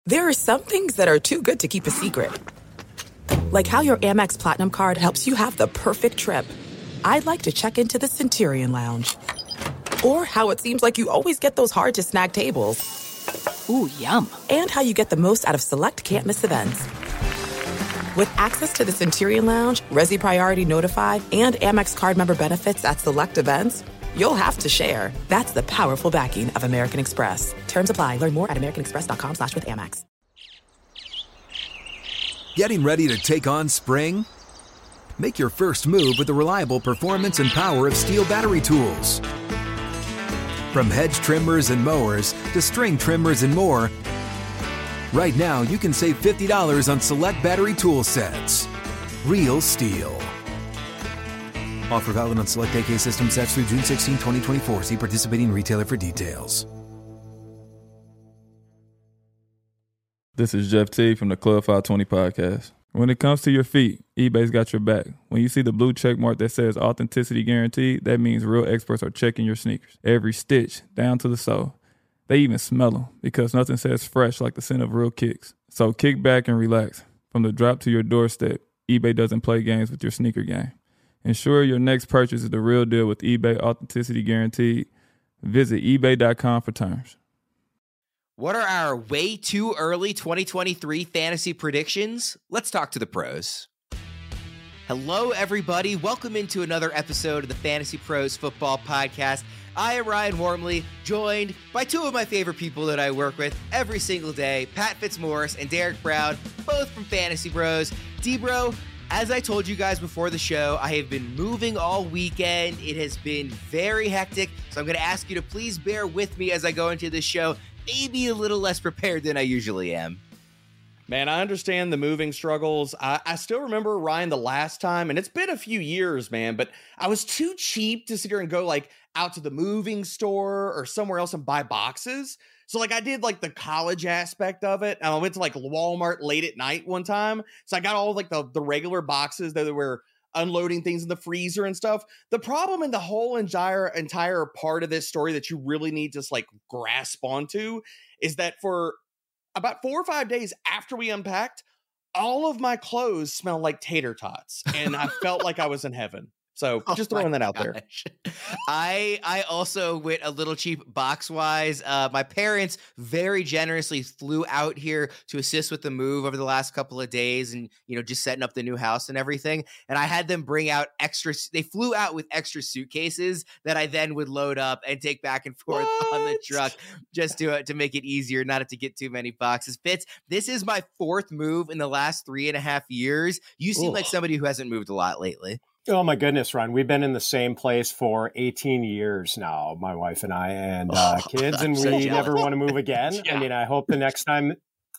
There are some things that are too good to keep a secret. Like how your Amex Platinum card helps you have the perfect trip. I'd like to check into the Centurion Lounge. Or how it seems like you always get those hard-to-snag tables. Ooh, yum. And how you get the most out of select can't-miss events. With access to the Centurion Lounge, Resi Priority Notified, and Amex card member benefits at select events, you'll have to share. That's the powerful backing of American Express. Terms apply. Learn more at americanexpress.com/withAmex. Getting ready to take on spring? Make your first move with the reliable performance and power of Steel battery tools. From hedge trimmers and mowers to string trimmers and more, right now you can save $50 on select battery tool sets. Real Steel. Offer valid on select AK system sets through June 16, 2024. See participating retailer for details. This is Jeff T from the Club 520 podcast. When it comes to your feet, eBay's got your back. When you see the blue check mark that says authenticity guaranteed, that means real experts are checking your sneakers. Every stitch, down to the sole. They even smell them because nothing says fresh like the scent of real kicks. So kick back and relax. From the drop to your doorstep, eBay doesn't play games with your sneaker game. Ensure your next purchase is the real deal with eBay Authenticity Guaranteed. Visit ebay.com for terms. What are our way too early 2023 fantasy predictions? Let's talk to the pros. Hello, everybody. Welcome into another episode of the Fantasy Pros Football Podcast. I am Ryan Wormley, joined by two of my favorite people that I work with every single day, Pat Fitzmaurice and Derek Brown, both from Fantasy Bros. D-Bro, as I told you guys before the show, I have been moving all weekend. It has been very hectic, so I'm going to ask you to please bear with me as I go into this show, maybe a little less prepared than I usually am. Man, I understand the moving struggles. I still remember, Ryan, the last time, and it's been a few years, man, but I was too cheap to sit here and go like out to the moving store or somewhere else and buy boxes. So like I did like the college aspect of it. And I went to like Walmart late at night one time. So I got all like the regular boxes that were unloading things in the freezer and stuff. The problem in the whole entire part of this story that you really need to like grasp onto is that for about 4 or 5 days after we unpacked, all of my clothes smelled like tater tots, and I felt like I was in heaven. So just throwing that out there. I also went a little cheap box-wise. My parents very generously flew out here to assist with the move over the last couple of days and, you know, just setting up the new house and everything. And I had them bring out they flew out with extra suitcases that I then would load up and take back and forth on the truck just to make it easier, not to get too many boxes. Fitz, this is my fourth move in the last 3.5 years. You seem like somebody who hasn't moved a lot lately. Oh my goodness, Ron. We've been in the same place for 18 years now, my wife and I, and kids, and we never want to move again. Yeah. I mean, I hope the next time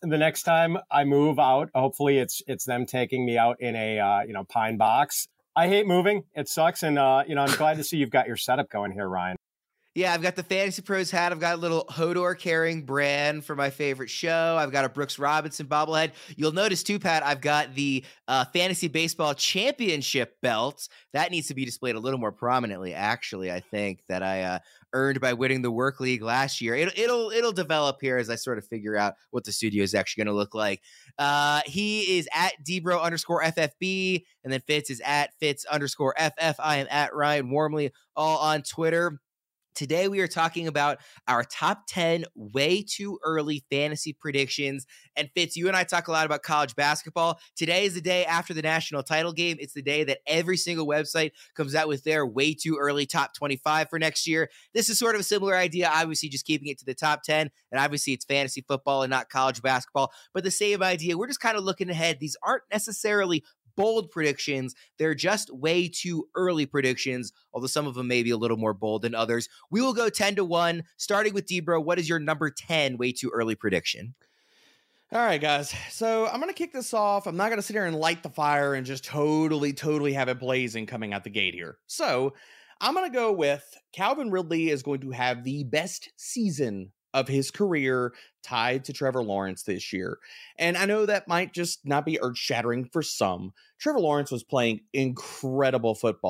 I move out, hopefully it's them taking me out in a pine box. I hate moving. It sucks. And I'm glad to see you've got your setup going here, Ryan. Yeah, I've got the Fantasy Pros hat. I've got a little Hodor carrying brand for my favorite show. I've got a Brooks Robinson bobblehead. You'll notice too, Pat, I've got the Fantasy Baseball Championship belt. That needs to be displayed a little more prominently, actually, I think, that I earned by winning the Work League last year. It'll develop here as I sort of figure out what the studio is actually going to look like. He is at Dbro_FFB, and then Fitz is at Fitz_FF. I am at Ryan Wormley, all on Twitter. Today, we are talking about our top 10 way too early fantasy predictions. And Fitz, you and I talk a lot about college basketball. Today is the day after the national title game. It's the day that every single website comes out with their way too early top 25 for next year. This is sort of a similar idea, obviously just keeping it to the top 10. And obviously it's fantasy football and not college basketball. But the same idea, we're just kind of looking ahead. These aren't necessarily bold predictions. They're just way too early predictions, although some of them may be a little more bold than others. We will go 10-1, starting with Dbro. What is your number 10 way too early prediction? All right, guys. So I'm going to kick this off. I'm not going to sit here and light the fire and just totally have it blazing coming out the gate here. So I'm going to go with Calvin Ridley is going to have the best season of his career tied to Trevor Lawrence this year. And I know that might just not be earth-shattering for some. Trevor Lawrence was playing incredible football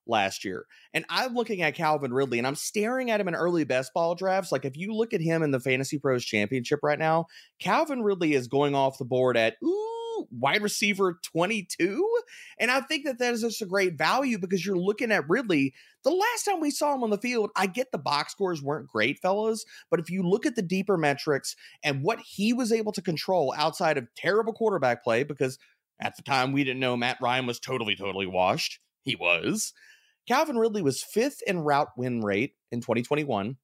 last year. And I'm looking at Calvin Ridley and I'm staring at him in early best ball drafts. Like if you look at him in the Fantasy Pros Championship right now, Calvin Ridley is going off the board at wide receiver 22. And I think that is just a great value because you're looking at Ridley. The last time we saw him on the field, I get the box scores weren't great, fellas, but if you look at the deeper metrics and what he was able to control outside of terrible quarterback play, because at the time we didn't know Matt Ryan was totally washed. He was. Calvin Ridley was 5th in route win rate in 2021,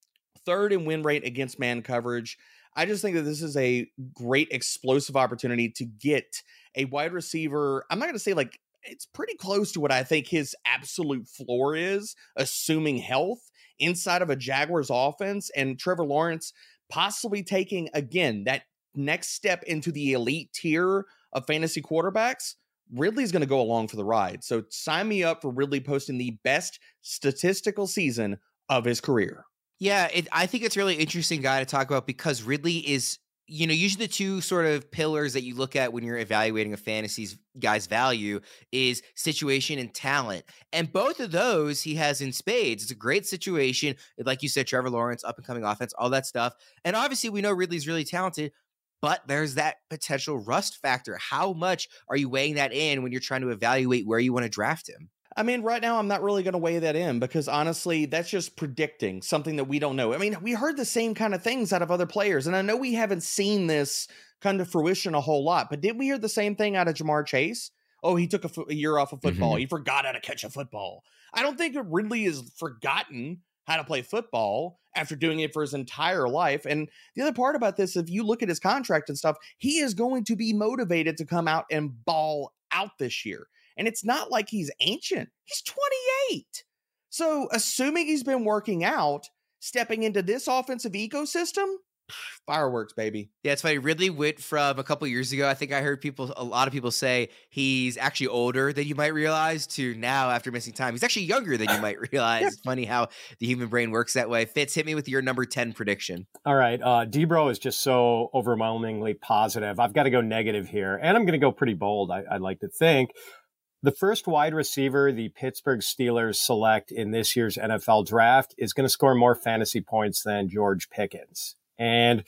3rd in win rate against man coverage. I just think that this is a great explosive opportunity to get a wide receiver. I'm not going to say like it's pretty close to what I think his absolute floor is, assuming health inside of a Jaguars offense, and Trevor Lawrence possibly taking, again, that next step into the elite tier of fantasy quarterbacks. Ridley's going to go along for the ride. So sign me up for Ridley posting the best statistical season of his career. Yeah, I think it's really interesting guy to talk about because Ridley is, usually the two sort of pillars that you look at when you're evaluating a fantasy guy's value is situation and talent. And both of those he has in spades. It's a great situation. Like you said, Trevor Lawrence, up and coming offense, all that stuff. And obviously we know Ridley's really talented, but there's that potential rust factor. How much are you weighing that in when you're trying to evaluate where you want to draft him? I mean, right now, I'm not really going to weigh that in because honestly, that's just predicting something that we don't know. I mean, we heard the same kind of things out of other players, and I know we haven't seen this come to fruition a whole lot, but did we hear the same thing out of Jamar Chase? Oh, he took a year off of football. He forgot how to catch a football. I don't think that Ridley has forgotten how to play football after doing it for his entire life. And the other part about this, if you look at his contract and stuff, he is going to be motivated to come out and ball out this year. And it's not like he's ancient. He's 28. So assuming he's been working out, stepping into this offensive ecosystem, fireworks, baby. Yeah, it's funny. Ridley went from a couple years ago, I think I heard a lot of people say he's actually older than you might realize, to now after missing time, he's actually younger than you might realize. It's funny how the human brain works that way. Fitz, hit me with your number 10 prediction. All right. Debro is just so overwhelmingly positive. I've got to go negative here, and I'm going to go pretty bold, I'd like to think. The first wide receiver the Pittsburgh Steelers select in this year's NFL draft is going to score more fantasy points than George Pickens. And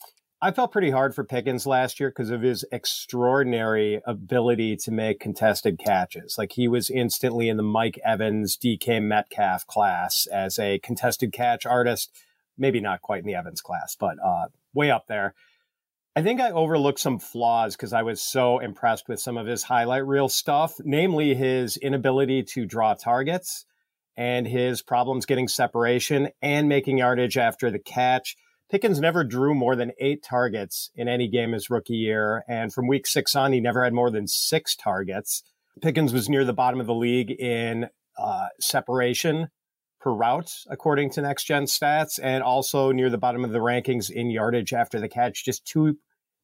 I felt pretty hard for Pickens last year because of his extraordinary ability to make contested catches. Like he was instantly in the Mike Evans, DK Metcalf class as a contested catch artist. Maybe not quite in the Evans class, but way up there. I think I overlooked some flaws because I was so impressed with some of his highlight reel stuff, namely his inability to draw targets and his problems getting separation and making yardage after the catch. Pickens never drew more than 8 targets in any game his rookie year. And from week 6 on, he never had more than 6 targets. Pickens was near the bottom of the league in separation per route, according to Next Gen Stats, and also near the bottom of the rankings in yardage after the catch, just two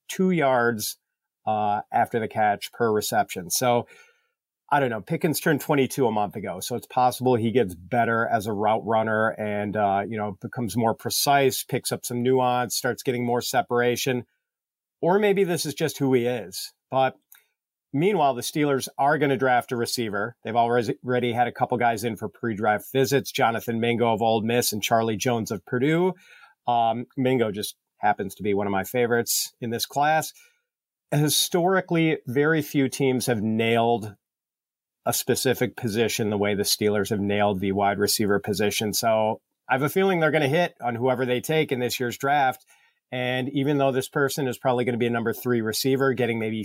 yards after the catch per reception. So I don't know. Pickens turned 22 a month ago, so it's possible he gets better as a route runner and becomes more precise, picks up some nuance, starts getting more separation, or maybe this is just who he is. But meanwhile, the Steelers are going to draft a receiver. They've already had a couple guys in for pre-draft visits, Jonathan Mingo of Ole Miss and Charlie Jones of Purdue. Mingo just happens to be one of my favorites in this class. Historically, very few teams have nailed a specific position the way the Steelers have nailed the wide receiver position. So I have a feeling they're going to hit on whoever they take in this year's draft. And even though this person is probably going to be a number 3 receiver, getting maybe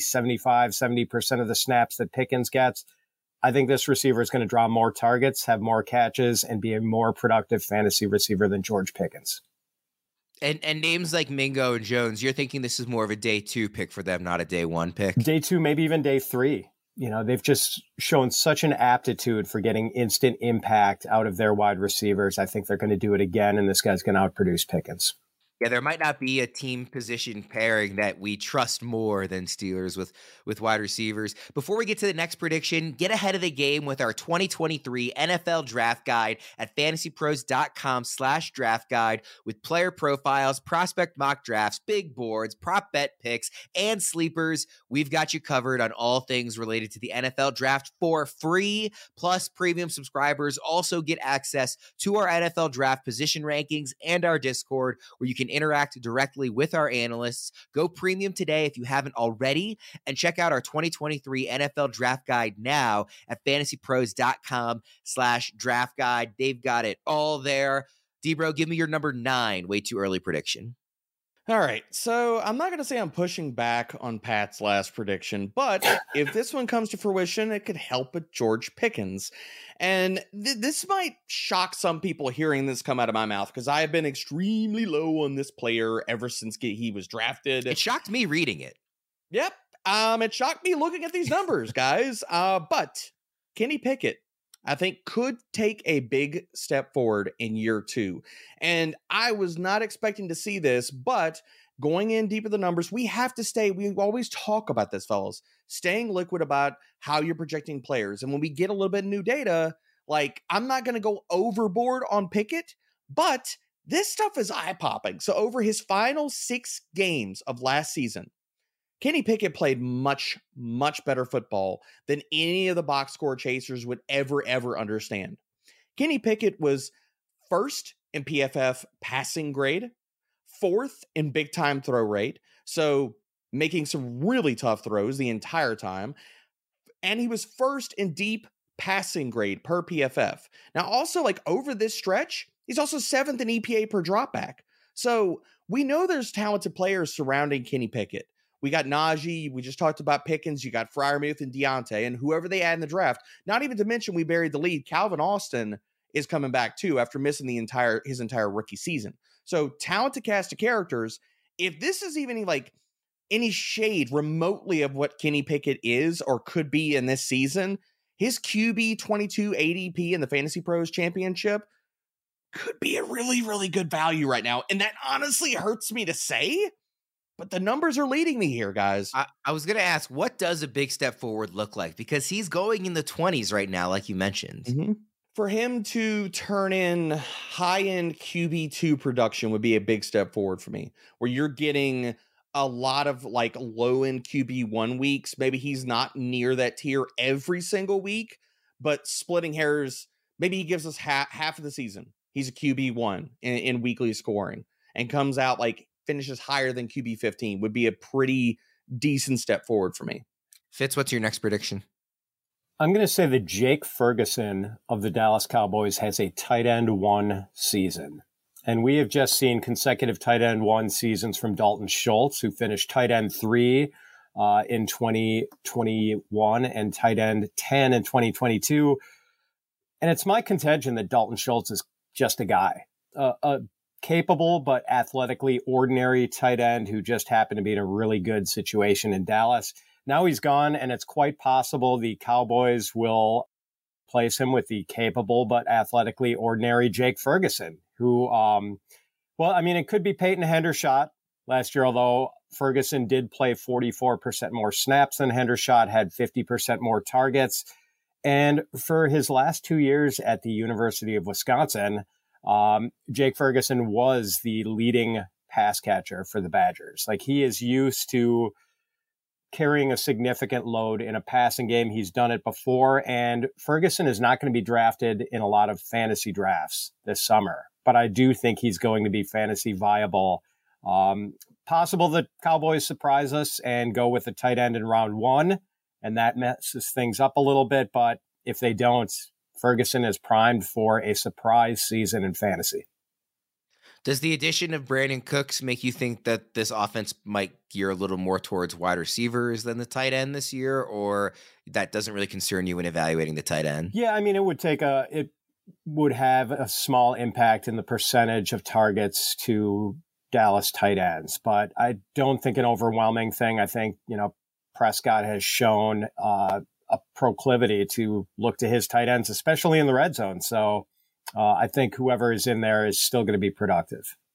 70% of the snaps that Pickens gets, I think this receiver is going to draw more targets, have more catches, and be a more productive fantasy receiver than George Pickens. And names like Mingo and Jones, you're thinking this is more of a day 2 pick for them, not a day 1 pick? Day 2, maybe even day 3. You know, they've just shown such an aptitude for getting instant impact out of their wide receivers. I think they're going to do it again, and this guy's going to outproduce Pickens. Yeah, there might not be a team position pairing that we trust more than Steelers with wide receivers. Before we get to the next prediction, get ahead of the game with our 2023 NFL Draft Guide at fantasypros.com/draft guide with player profiles, prospect mock drafts, big boards, prop bet picks, and sleepers. We've got you covered on all things related to the NFL Draft for free. Plus, premium subscribers also get access to our NFL Draft position rankings and our Discord, where you can interact directly with our analysts. Go premium today if you haven't already, and check out our 2023 NFL Draft Guide now at fantasypros.com/draft guide. They've got it all there. D-Bro, give me your number 9 way too early prediction. All right, so I'm not going to say I'm pushing back on Pat's last prediction, but if this one comes to fruition, it could help with George Pickens. And this might shock some people hearing this come out of my mouth, because I have been extremely low on this player ever since he was drafted. It shocked me reading it. Yep, it shocked me looking at these numbers, guys. But Kenny Pickett, I think, could take a big step forward in year 2. And I was not expecting to see this, but going in deep in the numbers, we always talk about this, fellas, staying liquid about how you're projecting players. And when we get a little bit of new data, like, I'm not going to go overboard on Pickett, but this stuff is eye-popping. So over his final 6 games of last season, Kenny Pickett played much, much better football than any of the box score chasers would ever understand. Kenny Pickett was first in PFF passing grade, 4th in big time throw rate, so making some really tough throws the entire time, and he was first in deep passing grade per PFF. Now, also, like, over this stretch, he's also 7th in EPA per dropback. So we know there's talented players surrounding Kenny Pickett. We got Najee. We just talked about Pickens. You got Freiermuth and Deontay and whoever they add in the draft. Not even to mention, we buried the lead. Calvin Austin is coming back too after missing his entire rookie season. So talented cast of characters. If this is even like any shade remotely of what Kenny Pickett is or could be in this season, his QB 22 ADP in the Fantasy Pros Championship could be a really, really good value right now. And that honestly hurts me to say, but the numbers are leading me here, guys. I was going to ask, what does a big step forward look like? Because he's going in the 20s right now, like you mentioned. Mm-hmm. For him to turn in high-end QB2 production would be a big step forward for me, where you're getting a lot of like low-end QB1 weeks. Maybe he's not near that tier every single week, but splitting hairs, maybe he gives us half of the season. He's a QB1 in weekly scoring and comes out like finishes higher than QB15 would be a pretty decent step forward for me. Fitz, what's your next prediction? I'm going to say that Jake Ferguson of the Dallas Cowboys has a tight end 1 season. And we have just seen consecutive tight end 1 seasons from Dalton Schultz, who finished tight end 3 in 2021 and tight end 10 in 2022. And it's my contention that Dalton Schultz is just a guy, a capable but athletically ordinary tight end who just happened to be in a really good situation in Dallas. Now he's gone, and it's quite possible the Cowboys will place him with the capable but athletically ordinary Jake Ferguson, who, it could be Peyton Hendershot last year, although Ferguson did play 44% more snaps than Hendershot, had 50% more targets. And for his last 2 years at the University of Wisconsin, Jake Ferguson was the leading pass catcher for the Badgers. Like, he is used to carrying a significant load in a passing game. He's done it before, and Ferguson is not going to be drafted in a lot of fantasy drafts this summer, but I do think he's going to be fantasy viable. Possible that Cowboys surprise us and go with a tight end in round 1, and that messes things up a little bit, but if they don't, Ferguson is primed for a surprise season in fantasy. Does the addition of Brandon Cooks make you think that this offense might gear a little more towards wide receivers than the tight end this year, or that doesn't really concern you when evaluating the tight end? Yeah, I mean, it would have a small impact in the percentage of targets to Dallas tight ends, but I don't think an overwhelming thing. I think, Prescott has shown a proclivity to look to his tight ends, especially in the red zone. So I think whoever is in there is still going to be productive.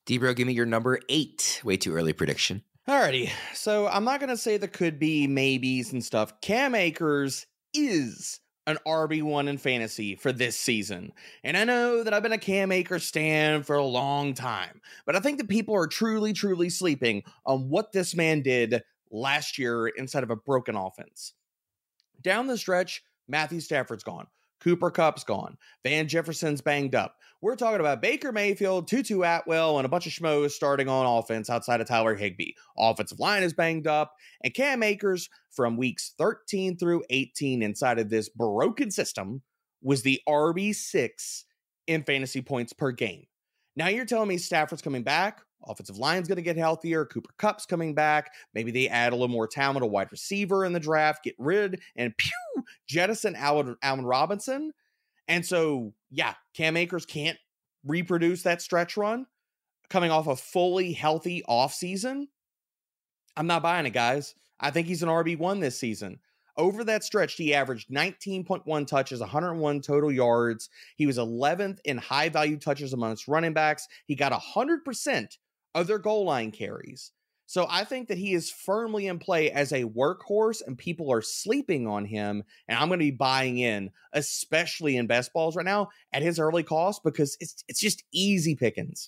Debro, give me your number 8. Way too early prediction. Alrighty, so I'm not going to say there could be maybes and stuff. Cam Akers is an RB1 in fantasy for this season. And I know that I've been a Cam Akers stan for a long time, but I think that people are truly, truly sleeping on what this man did last year inside of a broken offense. Down the stretch, Matthew Stafford's gone. Cooper Kupp's gone. Van Jefferson's banged up. We're talking about Baker Mayfield, Tutu Atwell, and a bunch of schmoes starting on offense outside of Tyler Higbee. Offensive line is banged up, and Cam Akers from weeks 13 through 18 inside of this broken system was the RB6 in fantasy points per game. Now you're telling me Stafford's coming back, offensive line's going to get healthier, Cooper Kupp's coming back, maybe they add a little more talent, a wide receiver in the draft, get rid and jettison Allen Robinson. And so, yeah, Cam Akers can't reproduce that stretch run coming off a fully healthy offseason. I'm not buying it, guys. I think he's an RB1 this season. Over that stretch, he averaged 19.1 touches, 101 total yards. He was 11th in high-value touches amongst running backs. He got 100% of their goal line carries. So I think that he is firmly in play as a workhorse, and people are sleeping on him. And I'm going to be buying in, especially in best balls right now, at his early cost, because it's just easy pickings.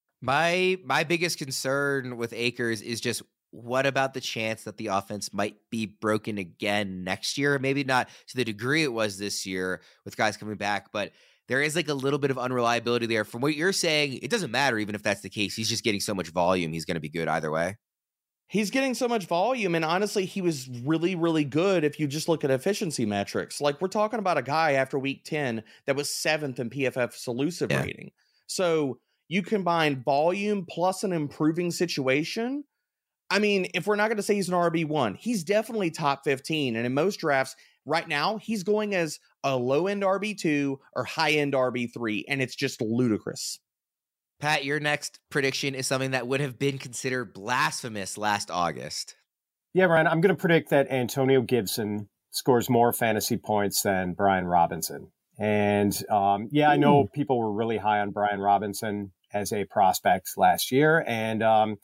My biggest concern with Akers is just, what about the chance that the offense might be broken again next year? Maybe not to the degree it was this year with guys coming back, but there is like a little bit of unreliability there. From what you're saying, it doesn't matter even if that's the case. He's just getting so much volume. He's going to be good either way. He's getting so much volume, and honestly, he was really, really good if you just look at efficiency metrics. Like, we're talking about a guy after week 10 that was 7th in PFF's elusive rating. So you combine volume plus an improving situation. I mean, if we're not going to say he's an RB1, he's definitely top 15. And in most drafts right now, he's going as a low-end RB2 or high-end RB3, and it's just ludicrous. Pat, your next prediction is something that would have been considered blasphemous last August. Yeah, Ryan, I'm going to predict that Antonio Gibson scores more fantasy points than Brian Robinson. And I know people were really high on Brian Robinson as a prospect last year. And,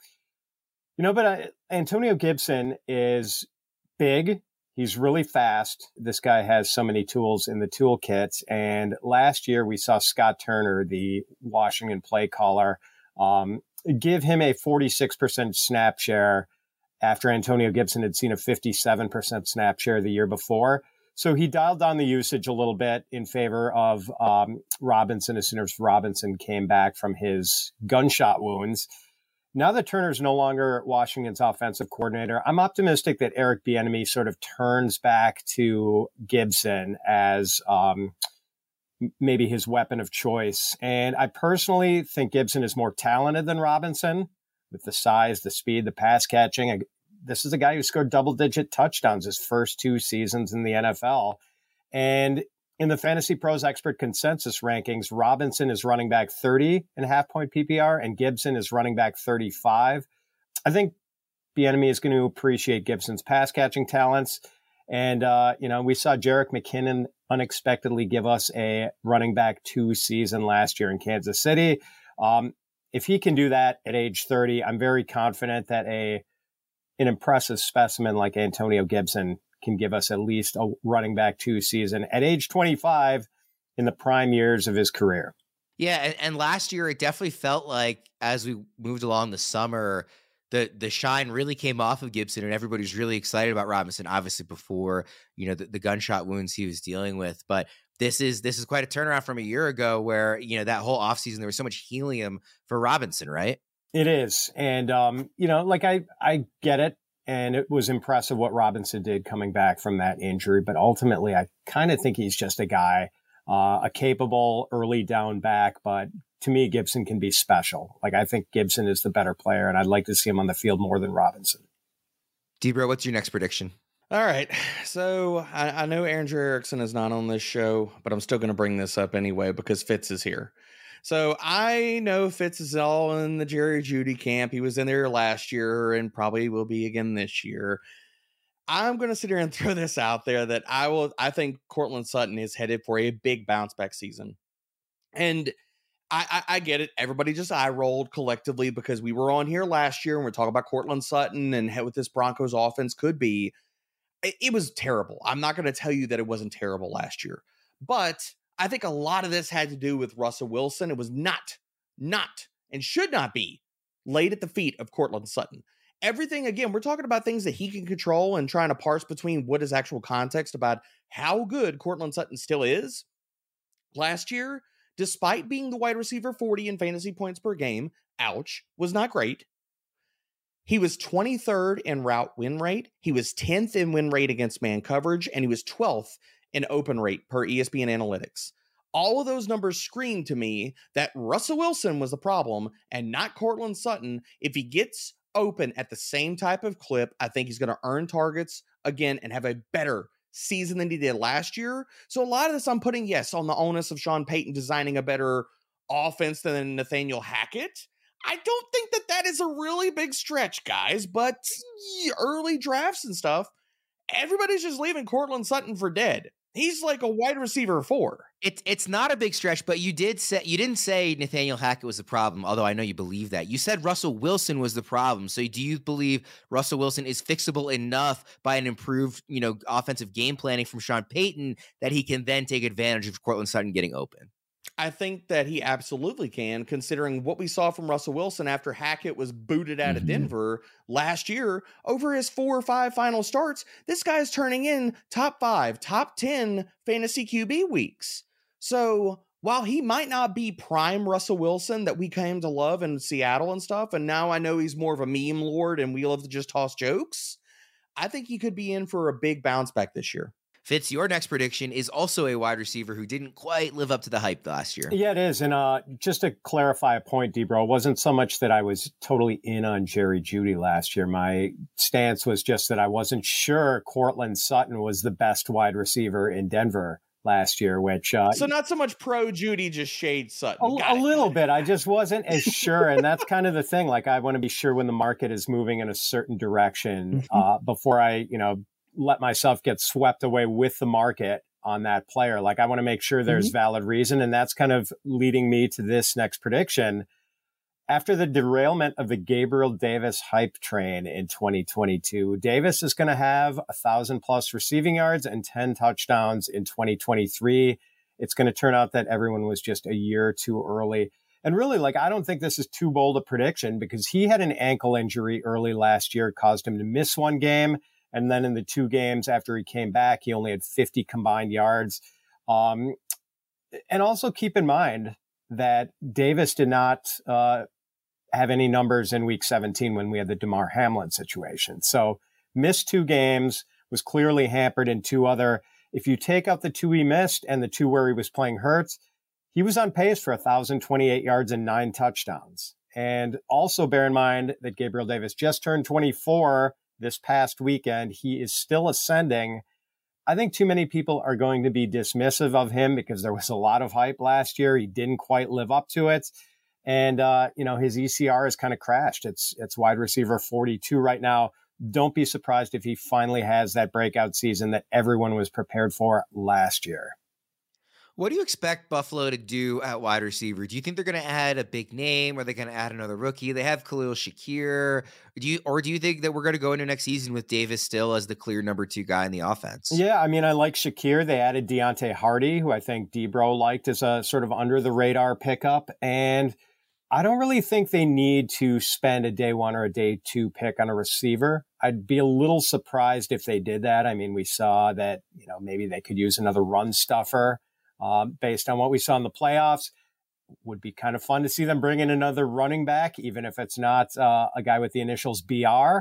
but Antonio Gibson is big. He's really fast. This guy has so many tools in the toolkit. And last year we saw Scott Turner, the Washington play caller, give him a 46% snap share after Antonio Gibson had seen a 57% snap share the year before. So he dialed down the usage a little bit in favor of Robinson as soon as Robinson came back from his gunshot wounds. Now that Turner's no longer Washington's offensive coordinator, I'm optimistic that Eric Bieniemy sort of turns back to Gibson as maybe his weapon of choice. And I personally think Gibson is more talented than Robinson with the size, the speed, the pass catching. This is a guy who scored double-digit touchdowns his first 2 seasons in the NFL. And in the Fantasy Pros Expert Consensus rankings, Robinson is running back 30 in half-point PPR, and Gibson is running back 35. I think Bieniemy is going to appreciate Gibson's pass-catching talents. And, we saw Jerick McKinnon unexpectedly give us a running back 2 season last year in Kansas City. If he can do that at age 30, I'm very confident that an impressive specimen like Antonio Gibson can give us at least a running back 2 season at age 25 in the prime years of his career. Yeah, and last year it definitely felt like as we moved along the summer, the shine really came off of Gibson, and everybody's really excited about Robinson, obviously before, the gunshot wounds he was dealing with. But this is quite a turnaround from a year ago where, that whole offseason there was so much helium for Robinson, right? It is. And, I get it. And it was impressive what Robinson did coming back from that injury. But ultimately, I kind of think he's just a guy, a capable early down back. But to me, Gibson can be special. I think Gibson is the better player, and I'd like to see him on the field more than Robinson. Debro, what's your next prediction? All right. So I know Andrew Erickson is not on this show, but I'm still going to bring this up anyway because Fitz is here. So I know Fitz is all in the Jerry Jeudy camp. He was in there last year and probably will be again this year. I'm going to sit here and throw this out there that I think Courtland Sutton is headed for a big bounce back season. And I get it. Everybody just eye rolled collectively because we were on here last year and we're talking about Cortland Sutton and what this Broncos offense could be. It was terrible. I'm not going to tell you that it wasn't terrible last year, but I think a lot of this had to do with Russell Wilson. It was not, and should not be laid at the feet of Cortland Sutton. Everything, again, we're talking about things that he can control and trying to parse between what is actual context about how good Cortland Sutton still is. Last year, despite being the wide receiver 40 in fantasy points per game, was not great. He was 23rd in route win rate. He was 10th in win rate against man coverage, and he was 12th in open rate per ESPN Analytics. All of those numbers scream to me that Russell Wilson was the problem and not Cortland Sutton. If he gets open at the same type of clip, I think he's going to earn targets again and have a better season than he did last year. So a lot of this I'm putting, yes, on the onus of Sean Payton designing a better offense than Nathaniel Hackett. I don't think that that is a really big stretch, guys, but early drafts and stuff, everybody's just leaving Cortland Sutton for dead. He's like a wide receiver 4. It's not a big stretch, but you didn't say Nathaniel Hackett was the problem, although I know you believe that. You said Russell Wilson was the problem. So do you believe Russell Wilson is fixable enough by an improved, offensive game planning from Sean Payton that he can then take advantage of Cortland Sutton getting open? I think that he absolutely can, considering what we saw from Russell Wilson after Hackett was booted out of Denver last year. Over his 4 or 5 final starts, this guy's turning in top 5, top 10 fantasy QB weeks. So while he might not be prime Russell Wilson that we came to love in Seattle and stuff, and now I know he's more of a meme lord and we love to just toss jokes, I think he could be in for a big bounce back this year. Fitz, your next prediction is also a wide receiver who didn't quite live up to the hype last year. Yeah, it is. And just to clarify a point, Debro, it wasn't so much that I was totally in on Jerry Jeudy last year. My stance was just that I wasn't sure Cortland Sutton was the best wide receiver in Denver last year, which... so not so much pro Jeudy, just shade Sutton. A little bit. I just wasn't as sure. And that's kind of the thing. Like, I want to be sure when the market is moving in a certain direction before I, let myself get swept away with the market on that player. Like, I want to make sure there's valid reason. And that's kind of leading me to this next prediction. After the derailment of the Gabriel Davis hype train in 2022, Davis is going to have 1,000+ receiving yards and 10 touchdowns in 2023. It's going to turn out that everyone was just a year too early. And really, I don't think this is too bold a prediction because he had an ankle injury early last year. It caused him to miss one game. And then in the 2 games after he came back, he only had 50 combined yards. And also keep in mind that Davis did not have any numbers in week 17 when we had the Damar Hamlin situation. So missed 2 games, was clearly hampered in 2 other. If you take out the 2 he missed and the 2 where he was playing hurt, he was on pace for 1,028 yards and 9 touchdowns. And also bear in mind that Gabriel Davis just turned 24 this past weekend. He is still ascending. I think too many people are going to be dismissive of him because there was a lot of hype last year. He didn't quite live up to it. And, his ECR has kind of crashed. It's wide receiver 42 right now. Don't be surprised if he finally has that breakout season that everyone was prepared for last year. What do you expect Buffalo to do at wide receiver? Do you think they're going to add a big name? Or are they going to add another rookie? They have Khalil Shakir. Do you think that we're going to go into next season with Davis still as the clear number 2 guy in the offense? Yeah, I mean, I like Shakir. They added Deontay Hardy, who I think Debro liked as a sort of under the radar pickup. And I don't really think they need to spend a day 1 or a day 2 pick on a receiver. I'd be a little surprised if they did that. I mean, we saw that, maybe they could use another run stuffer. Based on what we saw in the playoffs, would be kind of fun to see them bring in another running back, even if it's not a guy with the initials BR.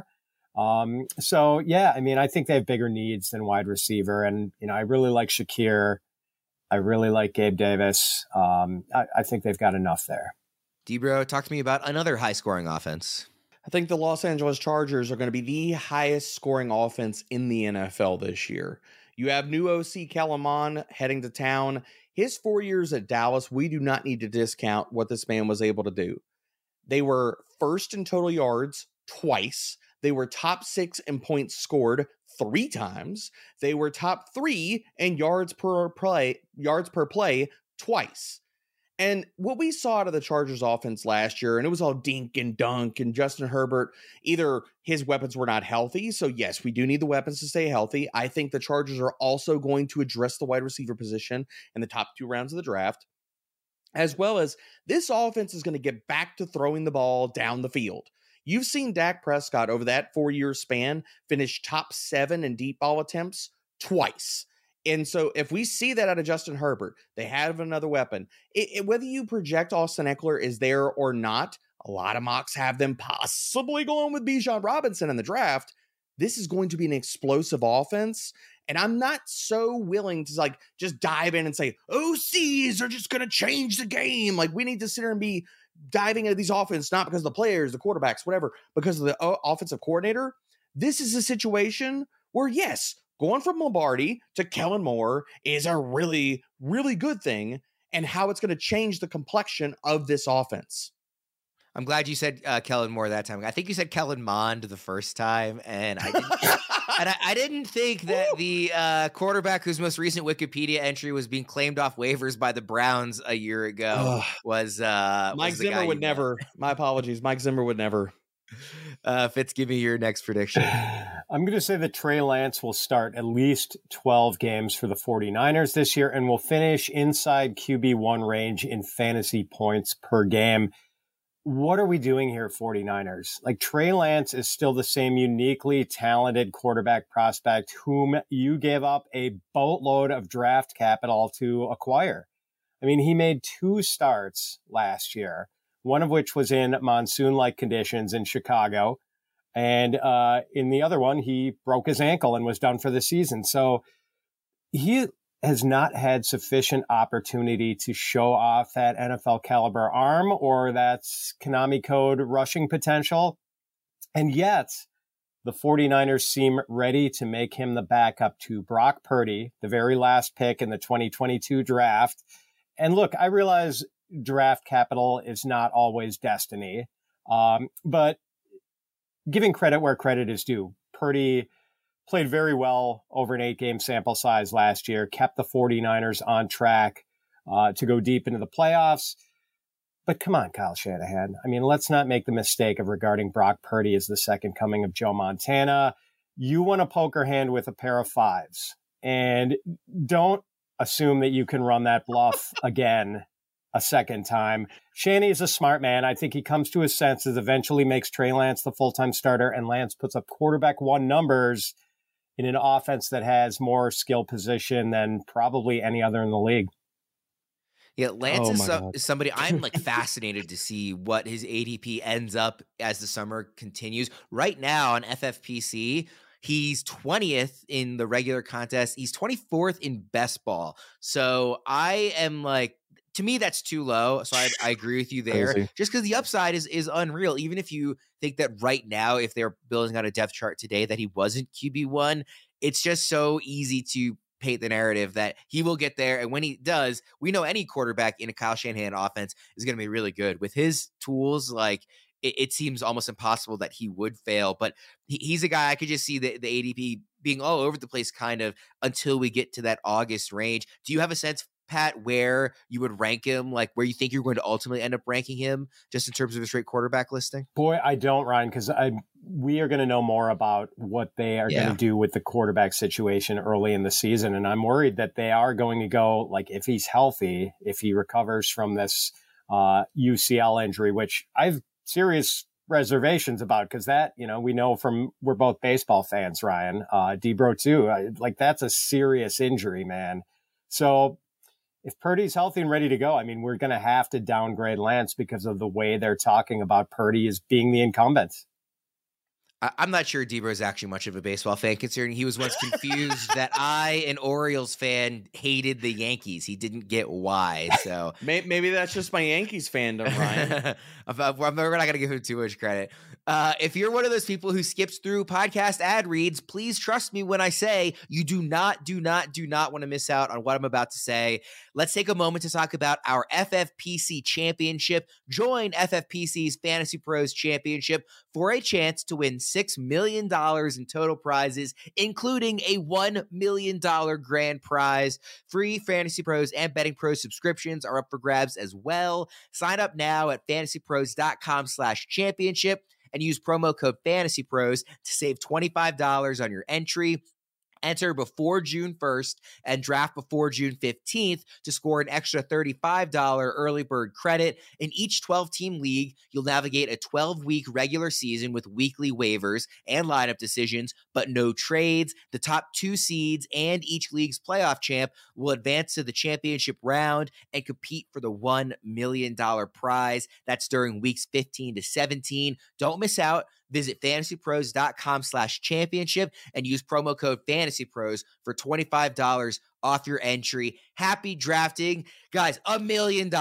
So, yeah, I mean, I think they have bigger needs than wide receiver. And, I really like Shakir. I really like Gabe Davis. I think they've got enough there. Debro, talk to me about another high-scoring offense. I think the Los Angeles Chargers are going to be the highest scoring offense in the NFL this year. You have new OC Kellen Mond heading to town. His 4 years at Dallas, we do not need to discount what this man was able to do. They were first in total yards twice. They were top 6 in points scored 3 times. They were top 3 in yards per play twice. And what we saw out of the Chargers offense last year, and it was all dink and dunk, and Justin Herbert, either his weapons were not healthy. So yes, we do need the weapons to stay healthy. I think the Chargers are also going to address the wide receiver position in the top 2 rounds of the draft, as well as this offense is going to get back to throwing the ball down the field. You've seen Dak Prescott over that 4-year span finish top 7 in deep ball attempts twice. And so if we see that out of Justin Herbert, they have another weapon. Whether you project Austin Eckler is there or not, a lot of mocks have them possibly going with Bijan Robinson in the draft. This is going to be an explosive offense. And I'm not so willing to like just dive in and say, OCs are just going to change the game. Like we need to sit here and be diving into these offenses, not because of the players, the quarterbacks, whatever, because of the offensive coordinator. This is a situation where, yes, going from Lombardi to Kellen Moore is a really, really good thing, and how it's going to change the complexion of this offense. I'm glad you said Kellen Moore that time. I think you said Kellen Mond the first time, and I didn't, I didn't think that the quarterback whose most recent Wikipedia entry was being claimed off waivers by the Browns a year ago was Mike Zimmer would never. My apologies. Mike Zimmer would never. Fitz, give me your next prediction. I'm going to say that Trey Lance will start at least 12 games for the 49ers this year and will finish inside QB1 range in fantasy points per game. What are we doing here, 49ers? Like, Trey Lance is still the same uniquely talented quarterback prospect whom you gave up a boatload of draft capital to acquire. I mean, he made 2 starts last year, one of which was in monsoon-like conditions in Chicago. And in the other one, he broke his ankle and was done for the season. So he has not had sufficient opportunity to show off that NFL caliber arm or that Konami code rushing potential. And yet the 49ers seem ready to make him the backup to Brock Purdy, the very last pick in the 2022 draft. And look, I realize draft capital is not always destiny. But giving credit where credit is due, Purdy played very well over an 8-game sample size last year, kept the 49ers on track to go deep into the playoffs. But come on, Kyle Shanahan. I mean, let's not make the mistake of regarding Brock Purdy as the second coming of Joe Montana. You want a poker hand with a pair of 5s. And don't assume that you can run that bluff again a second time. Shanny is a smart man. I think he comes to his senses, eventually makes Trey Lance the full-time starter, and Lance puts up quarterback 1 numbers in an offense that has more skill position than probably any other in the league. Yeah, Lance is somebody I'm like fascinated to see what his ADP ends up as the summer continues. Right now on FFPC, he's 20th in the regular contest. He's 24th in best ball. So I am like, to me, that's too low. So I agree with you there. Crazy. Just because the upside is unreal. Even if you think that right now, if they're building out a depth chart today, that he wasn't QB1, it's just so easy to paint the narrative that he will get there. And when he does, we know any quarterback in a Kyle Shanahan offense is going to be really good. With his tools, like it seems almost impossible that he would fail. But he's a guy I could just see the ADP being all over the place kind of until we get to that August range. Do you have a sense, Pat, where you would rank him, like where you think you're going to ultimately end up ranking him just in terms of a straight quarterback listing? Boy, I don't, Ryan, because we are going to know more about what they are going to do with the quarterback situation early in the season. And I'm worried that they are going to go, like, if he's healthy, if he recovers from this UCL injury, which I've serious reservations about, because that, we know we're both baseball fans, Ryan, Debro too. Like, that's a serious injury, man. So if Purdy's healthy and ready to go, I mean, we're going to have to downgrade Lance because of the way they're talking about Purdy as being the incumbent. I'm not sure Debro is actually much of a baseball fan, considering he was once confused that I, an Orioles fan, hated the Yankees. He didn't get why. So maybe that's just my Yankees fandom, Ryan. we're not going to give him too much credit. If you're one of those people who skips through podcast ad reads, please trust me when I say you do not want to miss out on what I'm about to say. Let's take a moment to talk about our FFPC championship. Join FFPC's Fantasy Pros Championship for a chance to win $6 million in total prizes, including a $1 million grand prize. Free Fantasy Pros and Betting Pros subscriptions are up for grabs as well. Sign up now at fantasypros.com/championship and use promo code FANTASYPROS to save $25 on your entry. Enter before June 1st and draft before June 15th to score an extra $35 early bird credit. In each 12-team league, you'll navigate a 12-week regular season with weekly waivers and lineup decisions, but no trades. The top 2 seeds and each league's playoff champ will advance to the championship round and compete for the $1 million prize. That's during weeks 15 to 17. Don't miss out. Visit fantasypros.com/championship and use promo code FANTASYPROS for $25 off your entry. Happy drafting. Guys, $1 million,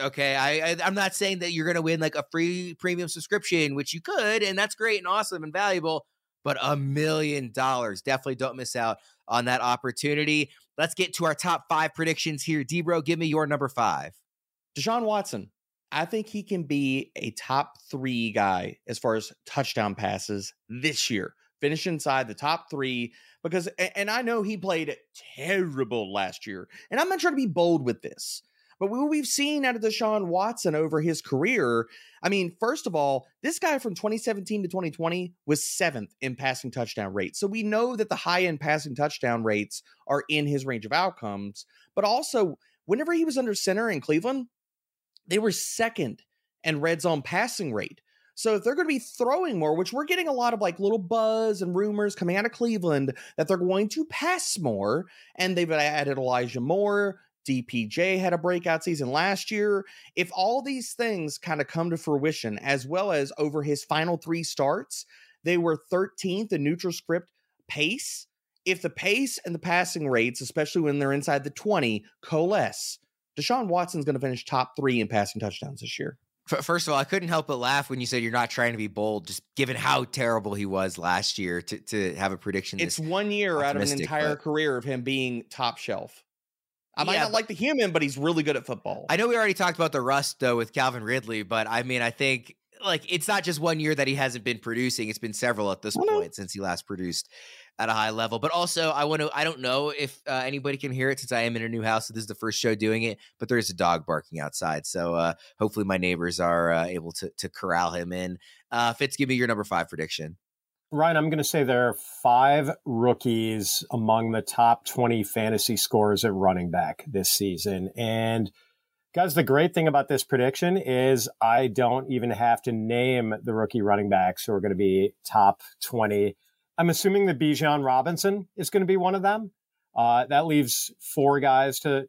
okay? I'm not saying that you're going to win like a free premium subscription, which you could, and that's great and awesome and valuable, but $1 million. Definitely don't miss out on that opportunity. Let's get to our top 5 predictions here. D-Bro, give me your number 5. Deshaun Watson. I think he can be a top 3 guy as far as touchdown passes this year. Finish inside the top 3 because, and I know he played terrible last year, and I'm not trying to be bold with this, but what we've seen out of Deshaun Watson over his career, I mean, first of all, this guy from 2017 to 2020 was 7th in passing touchdown rate. So we know that the high-end passing touchdown rates are in his range of outcomes, but also whenever he was under center in Cleveland, they were 2nd in red zone passing rate. So if they're going to be throwing more, which we're getting a lot of like little buzz and rumors coming out of Cleveland that they're going to pass more, and they've added Elijah Moore, DPJ had a breakout season last year. If all these things kind of come to fruition, as well as over his final 3 starts, they were 13th in neutral script pace. If the pace and the passing rates, especially when they're inside the 20, coalesce, Deshaun Watson's going to finish top 3 in passing touchdowns this year. First of all, I couldn't help but laugh when you said you're not trying to be bold, just given how terrible he was last year to have a prediction. It's 1 year out of an entire career of him being top shelf. I might not like the human, but he's really good at football. I know we already talked about the rust, though, with Calvin Ridley, but I mean, I think like it's not just 1 year that he hasn't been producing. It's been several at this point since he last produced at a high level. But also, I don't know if anybody can hear it since I am in a new house. So this is the first show doing it, but there is a dog barking outside. So hopefully my neighbors are able to corral him in. Fitz, give me your number 5 prediction. Ryan, I'm going to say there are 5 rookies among the top 20 fantasy scorers at running back this season. And guys, the great thing about this prediction is I don't even have to name the rookie running backs who are going to be top 20. I'm assuming that Bijan Robinson is going to be one of them. That leaves 4 guys to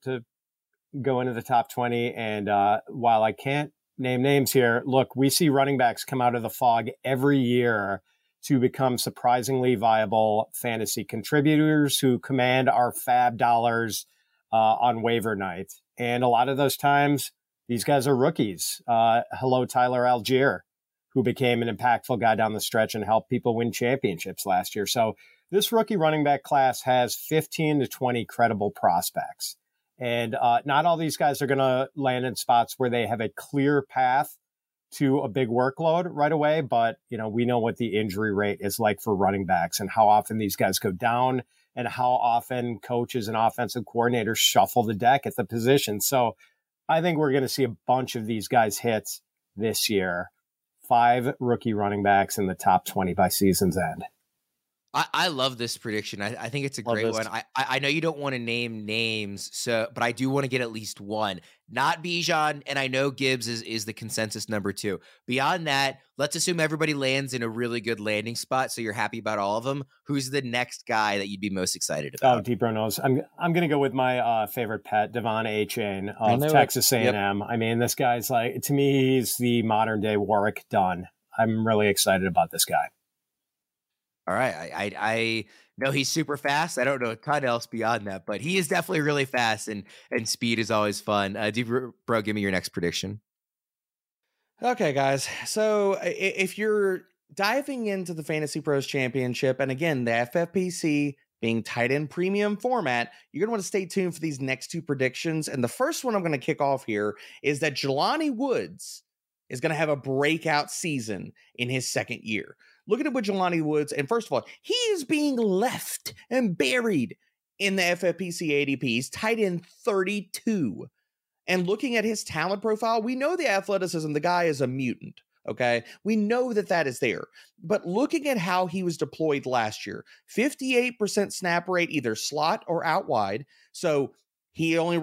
go into the top 20. And while I can't name names here, look, we see running backs come out of the fog every year to become surprisingly viable fantasy contributors who command our fab dollars on waiver night. And a lot of those times, these guys are rookies. Hello, Tyler Algier, who became an impactful guy down the stretch and helped people win championships last year. So this rookie running back class has 15 to 20 credible prospects. And not all these guys are going to land in spots where they have a clear path to a big workload right away. But, you know, we know what the injury rate is like for running backs and how often these guys go down and how often coaches and offensive coordinators shuffle the deck at the position. So I think we're going to see a bunch of these guys hit this year. 5 rookie running backs in the top 20 by season's end. I love this prediction. I think it's a great one. I know you don't want to name names, but I do want to get at least one. Not Bijan, and I know Gibbs is the consensus number 2. Beyond that, let's assume everybody lands in a really good landing spot, so you're happy about all of them. Who's the next guy that you'd be most excited about? Oh, D-Bro knows. I'm going to go with my favorite pet, Devon Achane of Texas A&M. Yep. I mean, this guy's like, to me, he's the modern day Warwick Dunn. I'm really excited about this guy. All right. I know he's super fast. I don't know a ton else beyond that, but he is definitely really fast, and speed is always fun. Bro, give me your next prediction. Okay, guys. So if you're diving into the Fantasy Pros Championship, and again, the FFPC being tight end premium format, you're going to want to stay tuned for these next 2 predictions. And the first one I'm going to kick off here is that Jelani Woods is going to have a breakout season in his second year. Looking at what Jelani Woods, and first of all, he is being left and buried in the FFPC ADP. He's tight end 32. And looking at his talent profile, we know the athleticism, the guy is a mutant, okay? We know that that is there. But looking at how he was deployed last year, 58% snap rate, either slot or out wide. So he only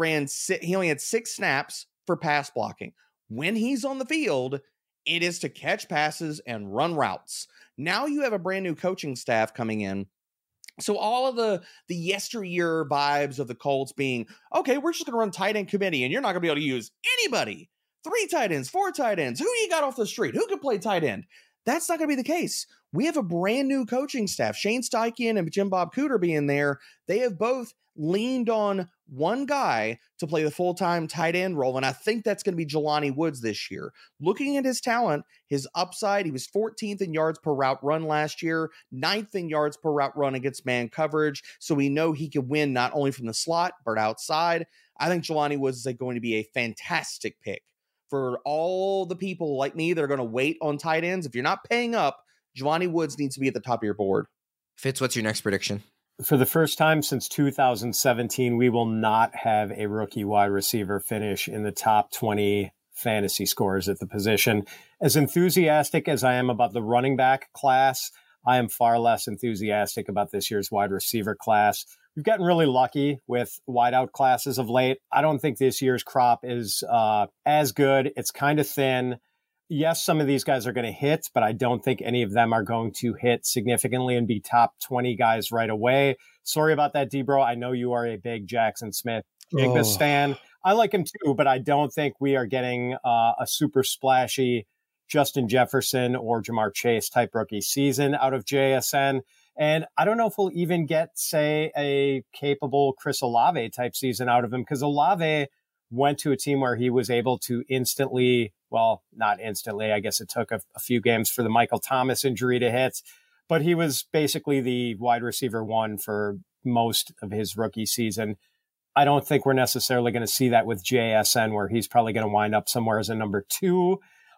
had 6 snaps for pass blocking. When he's on the field, it is to catch passes and run routes. Now you have a brand new coaching staff coming in. So all of the yesteryear vibes of the Colts being, okay, we're just going to run tight end committee and you're not going to be able to use anybody. 3 tight ends, 4 tight ends. Who you got off the street? Who can play tight end? That's not going to be the case. We have a brand new coaching staff. Shane Steichen and Jim Bob Cooter being there. They have both leaned on one guy to play the full-time tight end role, and I think that's going to be Jelani Woods this year. Looking at his talent, his upside, he was 14th in yards per route run last year, 9th in yards per route run against man coverage, so we know he can win not only from the slot, but outside. I think Jelani Woods is going to be a fantastic pick for all the people like me that are going to wait on tight ends. If you're not paying up, Jelani Woods needs to be at the top of your board. Fitz, what's your next prediction? For the first time since 2017, we will not have a rookie wide receiver finish in the top 20 fantasy scores at the position. As enthusiastic as I am about the running back class, I am far less enthusiastic about this year's wide receiver class. We've gotten really lucky with wideout classes of late. I don't think this year's crop is as good. It's kind of thin. Yes, some of these guys are going to hit, but I don't think any of them are going to hit significantly and be top 20 guys right away. Sorry about that, D-Bro. I know you are a big Jackson Smith-Njigba stan. I like him too, but I don't think we are getting a super splashy Justin Jefferson or Jamar Chase type rookie season out of JSN. And I don't know if we'll even get, say, a capable Chris Olave type season out of him, because Olave went to a team where he was able to instantly, well, not instantly, I guess it took a few games for the Michael Thomas injury to hit, but he was basically the wide receiver 1 for most of his rookie season. I don't think we're necessarily going to see that with JSN, where he's probably going to wind up somewhere as a number 2.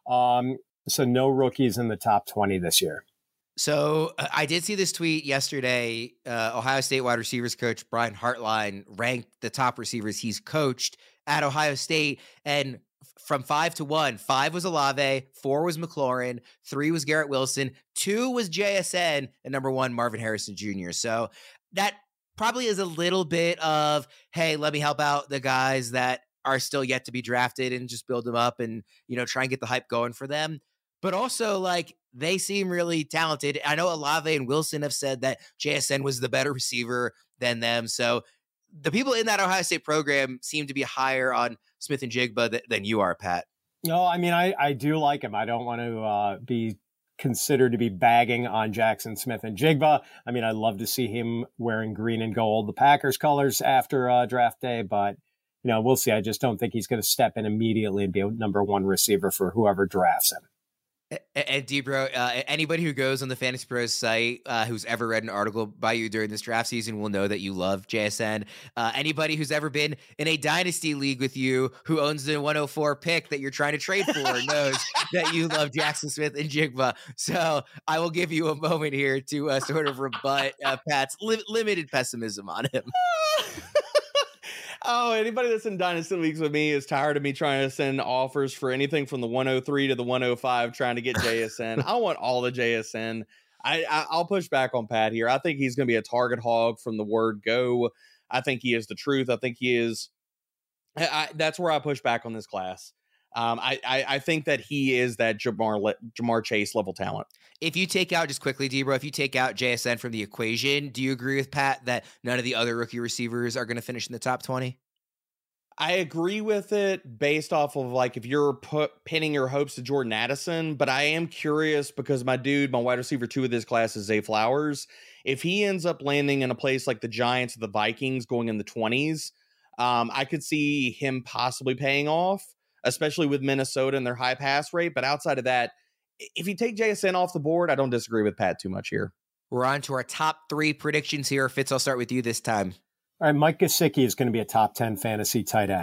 So no rookies in the top 20 this year. So I did see this tweet yesterday. Ohio State wide receivers coach Brian Hartline ranked the top receivers he's coached at Ohio State, and from 5 to 1, 5 was Olave, 4 was McLaurin, 3 was Garrett Wilson, 2 was JSN, and number 1, Marvin Harrison Jr. So that probably is a little bit of, hey, let me help out the guys that are still yet to be drafted and just build them up and, you know, try and get the hype going for them. But also, like, they seem really talented. I know Olave and Wilson have said that JSN was the better receiver than them. So the people in that Ohio State program seem to be higher on Smith-Njigba than you are, Pat. No, I mean, I do like him. I don't want to be considered to be bagging on Jackson Smith-Njigba. I mean, I'd love to see him wearing green and gold, the Packers colors, after draft day, but, you know, we'll see. I just don't think he's going to step in immediately and be a number 1 receiver for whoever drafts him. And D-Bro, anybody who goes on the Fantasy Pros site who's ever read an article by you during this draft season will know that you love JSN. Anybody who's ever been in a dynasty league with you who owns the 104 pick that you're trying to trade for knows that you love Jackson Smith-Njigba. So I will give you a moment here to sort of rebut Pat's limited pessimism on him. Oh, anybody that's in Dynasty Leagues with me is tired of me trying to send offers for anything from the 103 to the 105 trying to get JSN. I want all the JSN. I'll push back on Pat here. I think he's going to be a target hog from the word go. I think he is the truth. I think he is. That's where I push back on this class. I think that he is that Jamar Chase level talent. If you take out, just quickly, D-Bro, if you take out JSN from the equation, do you agree with Pat that none of the other rookie receivers are going to finish in the top 20? I agree with it based off of, like, if you're pinning your hopes to Jordan Addison, but I am curious because my wide receiver 2 of this class is Zay Flowers. If he ends up landing in a place like the Giants or the Vikings going in the 20s, I could see him possibly paying off, especially with Minnesota and their high pass rate. But outside of that, if you take JSN off the board, I don't disagree with Pat too much here. We're on to our top 3 predictions here. Fitz, I'll start with you this time. All right, Mike Gesicki is going to be a top 10 fantasy tight end.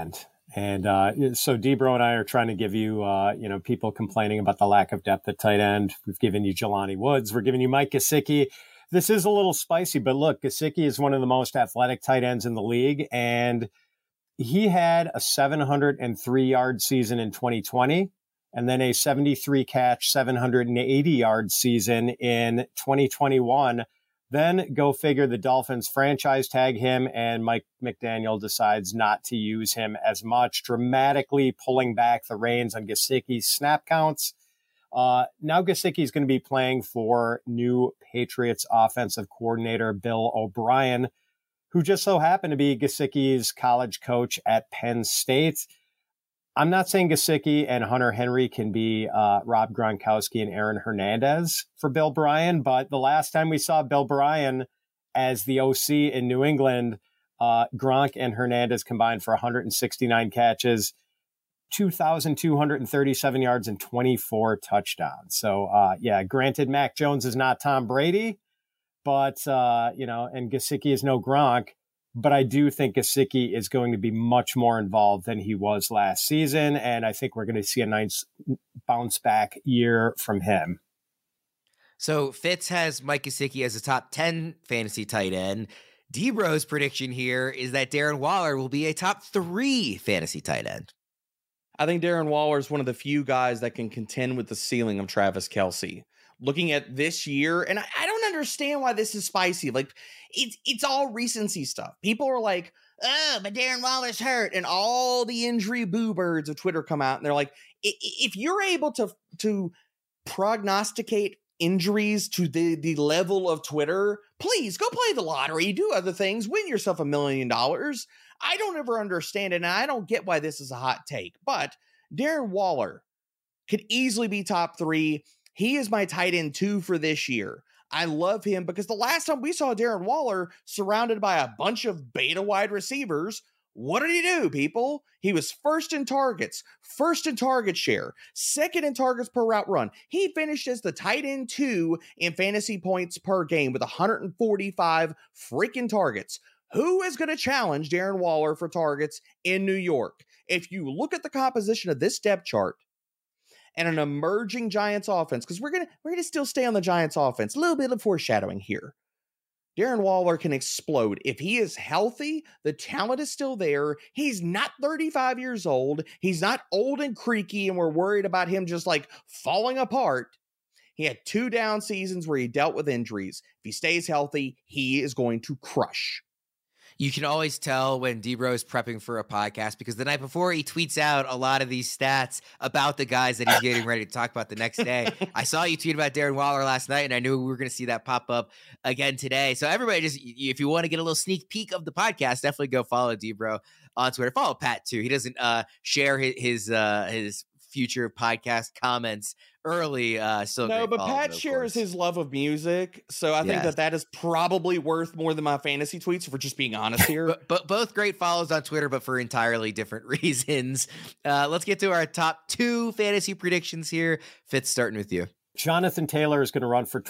And so Debro and I are trying to give you, people complaining about the lack of depth at tight end. We've given you Jelani Woods. We're giving you Mike Gesicki. This is a little spicy, but look, Gesicki is one of the most athletic tight ends in the league. And he had a 703-yard season in 2020, and then a 73-catch, 780-yard season in 2021. Then go figure, the Dolphins franchise tag him, and Mike McDaniel decides not to use him as much, dramatically pulling back the reins on Gesicki's snap counts. Now Gesicki is going to be playing for new Patriots offensive coordinator Bill O'Brien, who just so happened to be Gesicki's college coach at Penn State. I'm not saying Gesicki and Hunter Henry can be Rob Gronkowski and Aaron Hernandez for Bill Bryan, but the last time we saw Bill Bryan as the OC in New England, Gronk and Hernandez combined for 169 catches, 2,237 yards, and 24 touchdowns. So, granted, Mac Jones is not Tom Brady, but, and Gesicki is no Gronk. But I do think Gesicki is going to be much more involved than he was last season. And I think we're going to see a nice bounce back year from him. So Fitz has Mike Gesicki as a top 10 fantasy tight end. Debro's prediction here is that Darren Waller will be a top 3 fantasy tight end. I think Darren Waller is one of the few guys that can contend with the ceiling of Travis Kelce. Looking at this year, and I don't understand why this is spicy. Like, it's all recency stuff. People are like, oh, but Darren Waller's hurt, and all the injury boo birds of Twitter come out, and they're like, if you're able to prognosticate injuries to the level of Twitter, please go play the lottery, do other things, win yourself $1 million. I don't ever understand it, and I don't get why this is a hot take, but Darren Waller could easily be top 3. He is my tight end 2 for this year. I love him because the last time we saw Darren Waller surrounded by a bunch of beta wide receivers, what did he do, people? He was first in targets, first in target share, second in targets per route run. He finished as the tight end 2 in fantasy points per game with 145 freaking targets. Who is going to challenge Darren Waller for targets in New York? If you look at the composition of this depth chart, and an emerging Giants offense, because we're gonna still stay on the Giants offense. A little bit of foreshadowing here. Darren Waller can explode. If he is healthy, the talent is still there. He's not 35 years old. He's not old and creaky, and we're worried about him just like falling apart. He had 2 down seasons where he dealt with injuries. If he stays healthy, he is going to crush. You can always tell when Debro is prepping for a podcast because the night before he tweets out a lot of these stats about the guys that he's getting ready to talk about the next day. I saw you tweet about Darren Waller last night, and I knew we were going to see that pop up again today. So everybody, just if you want to get a little sneak peek of the podcast, definitely go follow Debro on Twitter. Follow Pat too. He doesn't share his future podcast comments early. No, but Pat shares his love of music, so I think that is probably worth more than my fantasy tweets, if we're just being honest here. but both great follows on Twitter, but for entirely different reasons. Let's get to our top 2 fantasy predictions here. Fitz, starting with you. Jonathan Taylor is going to run for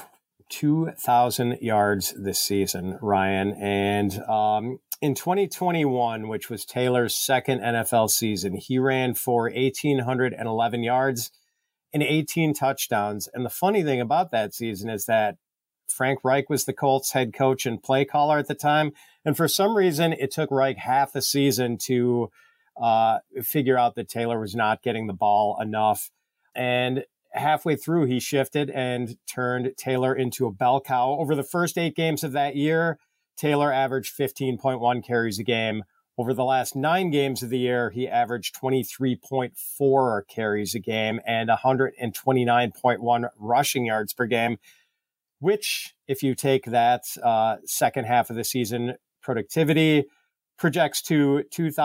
2,000 yards this season, Ryan, and in 2021, which was Taylor's second NFL season, he ran for 1,811 yards and 18 touchdowns. And the funny thing about that season is that Frank Reich was the Colts head coach and play caller at the time. And for some reason, it took Reich half a season to figure out that Taylor was not getting the ball enough. And halfway through, he shifted and turned Taylor into a bell cow. Over the first 8 games of that year, Taylor averaged 15.1 carries a game. Over the last 9 games of the year, he averaged 23.4 carries a game and 129.1 rushing yards per game, which, if you take that second half of the season productivity, projects to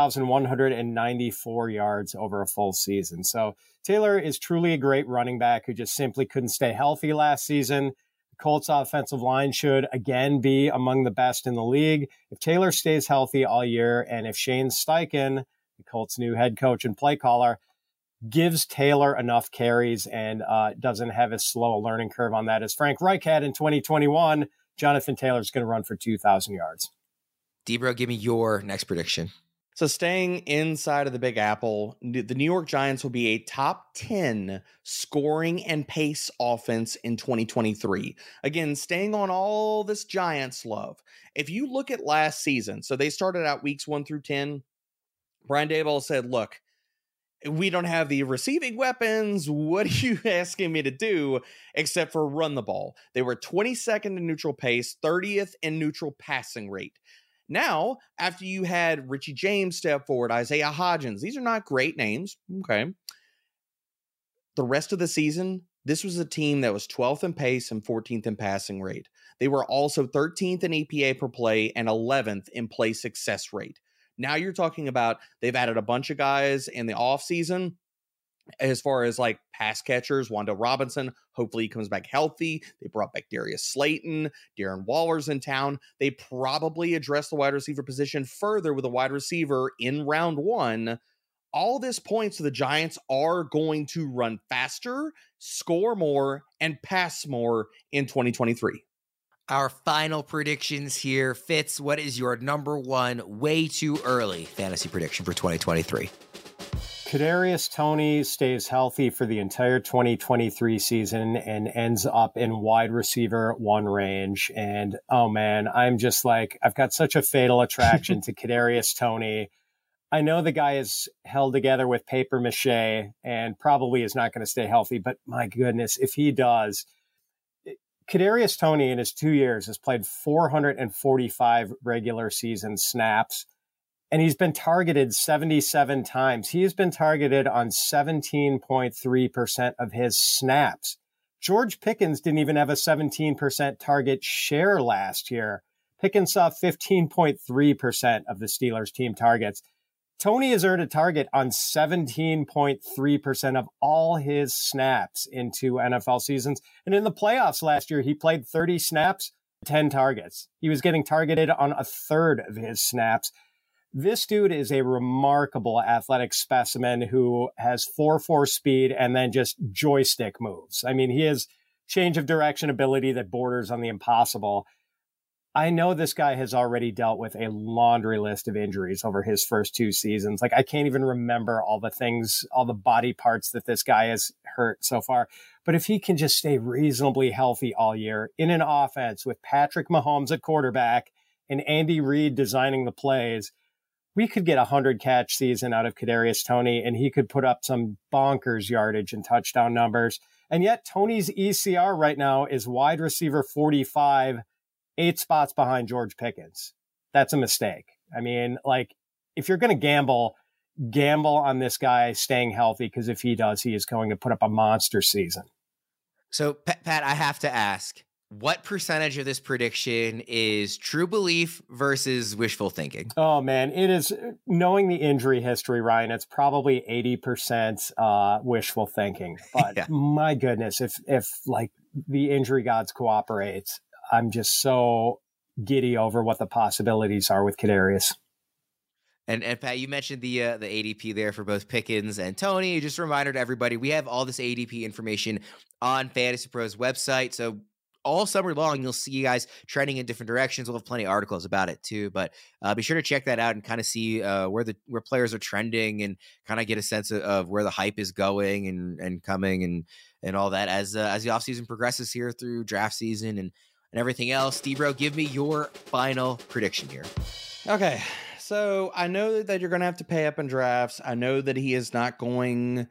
2,194 yards over a full season. So Taylor is truly a great running back who just simply couldn't stay healthy last season. The Colts offensive line should again be among the best in the league. If Taylor stays healthy all year, and if Shane Steichen, the Colts' new head coach and play caller, gives Taylor enough carries and doesn't have as slow a learning curve on that as Frank Reich had in 2021, Jonathan Taylor is going to run for 2,000 yards. Debro, give me your next prediction. So staying inside of the Big Apple, the New York Giants will be a top 10 scoring and pace offense in 2023. Again, staying on all this Giants love. If you look at last season, so they started out weeks 1 through 10, Brian Daboll said, look, we don't have the receiving weapons. What are you asking me to do except for run the ball? They were 22nd in neutral pace, 30th in neutral passing rate. Now, after you had Richie James step forward, Isaiah Hodgins, these are not great names. Okay. The rest of the season, this was a team that was 12th in pace and 14th in passing rate. They were also 13th in EPA per play and 11th in play success rate. Now you're talking about they've added a bunch of guys in the offseason as far as like pass catchers. Wanda Robinson, hopefully he comes back healthy. They brought back Darius Slayton. Darren Waller's in town. They probably address the wide receiver position further with a wide receiver in round 1. All this points to the Giants are going to run faster, score more, and pass more in 2023. Our final predictions here. Fitz, what is your number one way too early fantasy prediction for 2023? Kadarius Toney stays healthy for the entire 2023 season and ends up in wide receiver 1 range. And oh man, I'm just like, I've got such a fatal attraction to Kadarius Toney. I know the guy is held together with paper mache and probably is not going to stay healthy, but my goodness, if he does, Kadarius Toney in his 2 years has played 445 regular season snaps. And he's been targeted 77 times. He has been targeted on 17.3% of his snaps. George Pickens didn't even have a 17% target share last year. Pickens saw 15.3% of the Steelers team targets. Toney has earned a target on 17.3% of all his snaps in 2 NFL seasons. And in the playoffs last year, he played 30 snaps, 10 targets. He was getting targeted on a third of his snaps. This dude is a remarkable athletic specimen who has 4.4 speed and then just joystick moves. I mean, he has change of direction ability that borders on the impossible. I know this guy has already dealt with a laundry list of injuries over his first 2 seasons. Like, I can't even remember all the things, all the body parts that this guy has hurt so far. But if he can just stay reasonably healthy all year in an offense with Patrick Mahomes at quarterback and Andy Reid designing the plays, we could get a 100-catch season out of Kadarius Toney, and he could put up some bonkers yardage and touchdown numbers. And yet Toney's ECR right now is wide receiver 45, 8 spots behind George Pickens. That's a mistake. I mean, like, if you're going to gamble on this guy staying healthy, because if he does, he is going to put up a monster season. So, Pat, I have to ask, what percentage of this prediction is true belief versus wishful thinking? Oh, man, it is, knowing the injury history, Ryan, it's probably 80% wishful thinking. But yeah. My goodness, if like the injury gods cooperate, I'm just so giddy over what the possibilities are with Kadarius. And Pat, you mentioned the ADP there for both Pickens and Toney. Just a reminder to everybody, we have all this ADP information on Fantasy Pros website. So all summer long, you'll see you guys trending in different directions. We'll have plenty of articles about it too, but be sure to check that out and kind of see where players are trending and kind of get a sense of where the hype is going and coming and all that as the offseason progresses here through draft season and everything else. Debro, give me your final prediction here. Okay, so I know that you're going to have to pay up in drafts. I know that he is not going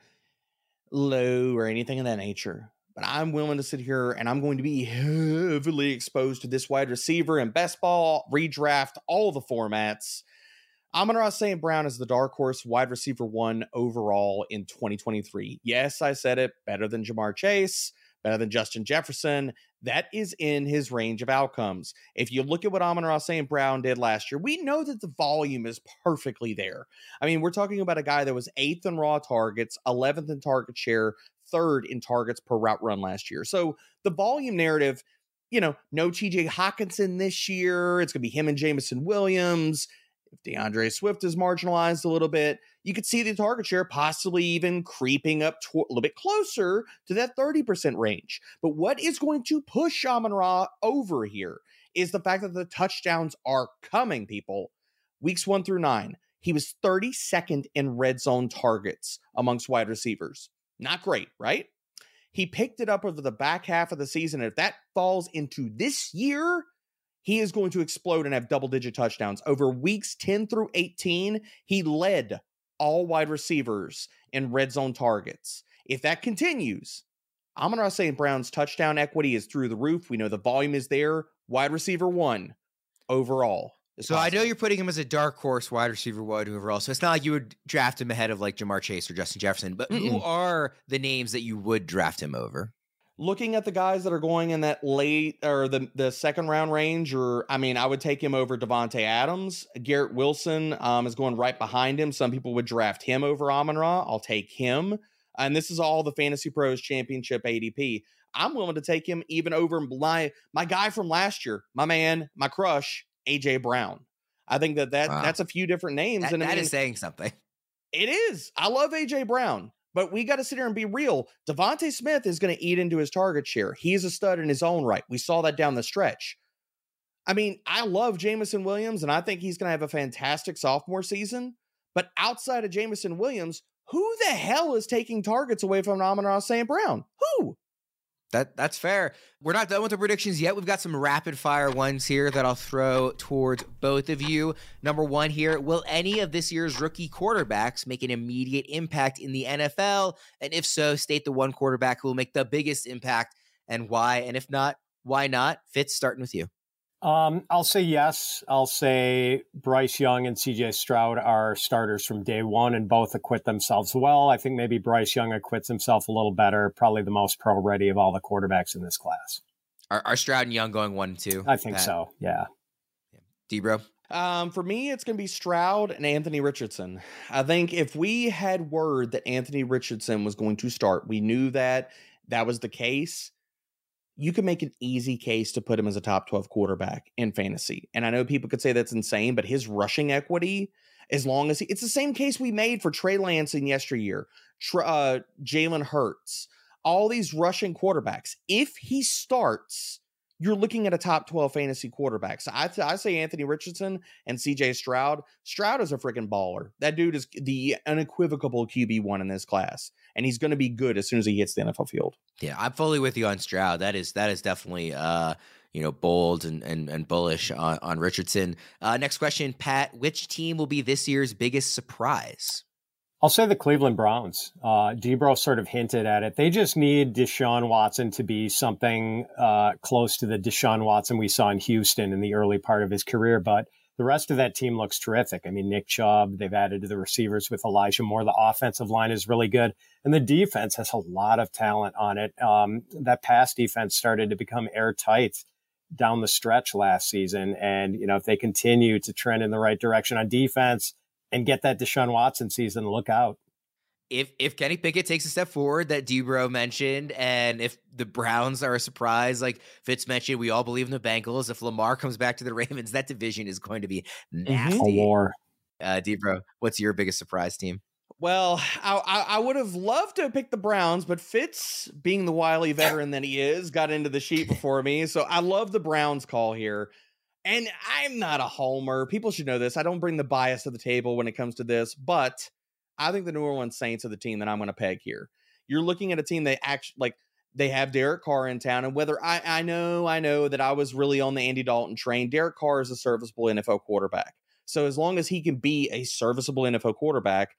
low or anything of that nature. But I'm willing to sit here and I'm going to be heavily exposed to this wide receiver in best ball, redraft, all the formats. Amon-Ra St. Brown is the dark horse wide receiver 1 overall in 2023. Yes, I said it, better than Jamar Chase, better than Justin Jefferson. That is in his range of outcomes. If you look at what Amon-Ra St. Brown did last year, we know that the volume is perfectly there. I mean, we're talking about a guy that was 8th in raw targets, 11th in target share, 3rd in targets per route run last year. So the volume narrative, no TJ Hawkinson this year. It's going to be him and Jameson Williams. If DeAndre Swift is marginalized a little bit, you could see the target share possibly even creeping up a little bit closer to that 30% range. But what is going to push Amon-Ra over here is the fact that the touchdowns are coming, people. Weeks 1 through 9. he was 32nd in red zone targets amongst wide receivers. Not great, right? He picked it up over the back half of the season. If that falls into this year, he is going to explode and have double-digit touchdowns. Over weeks 10 through 18, he led all wide receivers in red zone targets. If that continues, Amon-Ra St. Brown's touchdown equity is through the roof. We know the volume is there. Wide receiver 1 overall. So I know you're putting him as a dark horse wide receiver 1 overall. So it's not like you would draft him ahead of like Jamar Chase or Justin Jefferson. But who are the names that you would draft him over? Looking at the guys that are going in that late or the second round range, I would take him over Devontae Adams. Garrett Wilson is going right behind him. Some people would draft him over Amon-Ra. I'll take him. And this is all the Fantasy Pros Championship ADP. I'm willing to take him even over my guy from last year, my man, my crush, A.J. Brown. I think that's a few different names. That is saying something. It is. I love A.J. Brown. But we got to sit here and be real. Devontae Smith is going to eat into his target share. He's a stud in his own right. We saw that down the stretch. I mean, I love Jameson Williams, and I think he's going to have a fantastic sophomore season. But outside of Jameson Williams, who the hell is taking targets away from Amon-Ra St. Brown? Who? That's fair. We're not done with the predictions yet. We've got some rapid fire ones here that I'll throw towards both of you. Number 1 here, will any of this year's rookie quarterbacks make an immediate impact in the NFL? And if so, state the one quarterback who will make the biggest impact and why. And if not, why not? Fitz, starting with you. I'll say yes. I'll say Bryce Young and CJ Stroud are starters from day one, and both acquit themselves well. I think maybe Bryce Young acquits himself a little better, probably the most pro-ready of all the quarterbacks in this class. Are Stroud and Young going 1 and 2? I think so, yeah. D-Bro? For me, it's going to be Stroud and Anthony Richardson. I think if we had word that Anthony Richardson was going to start, we knew that was the case. You can make an easy case to put him as a top 12 quarterback in fantasy. And I know people could say that's insane, but his rushing equity, as long as it's the same case we made for Trey Lance in yesteryear, Jalen Hurts, all these rushing quarterbacks. If he starts, you're looking at a top 12 fantasy quarterback. So I say Anthony Richardson and CJ Stroud. Stroud is a freaking baller. That dude is the unequivocal QB1 in this class. And he's going to be good as soon as he hits the NFL field. Yeah, I'm fully with you on Stroud. That is definitely bold and bullish on Richardson. Next question, Pat. Which team will be this year's biggest surprise? I'll say the Cleveland Browns. Debro sort of hinted at it. They just need Deshaun Watson to be something close to the Deshaun Watson we saw in Houston in the early part of his career. But the rest of that team looks terrific. I mean, Nick Chubb, they've added to the receivers with Elijah Moore. The offensive line is really good. And the defense has a lot of talent on it. That pass defense started to become airtight down the stretch last season. And, if they continue to trend in the right direction on defense and get that Deshaun Watson season, look out. If Kenny Pickett takes a step forward that D-Bro mentioned, and if the Browns are a surprise, like Fitz mentioned, we all believe in the Bengals. If Lamar comes back to the Ravens, that division is going to be nasty. A war. D-Bro, what's your biggest surprise team? Well, I would have loved to pick the Browns, but Fitz, being the wily veteran that he is, got into the sheet before me. So I love the Browns call here. And I'm not a homer. People should know this. I don't bring the bias to the table when it comes to this, but I think the New Orleans Saints are the team that I'm going to peg here. You're looking at a team they have Derek Carr in town, and whether I know that I was really on the Andy Dalton train. Derek Carr is a serviceable NFL quarterback. So as long as he can be a serviceable NFL quarterback,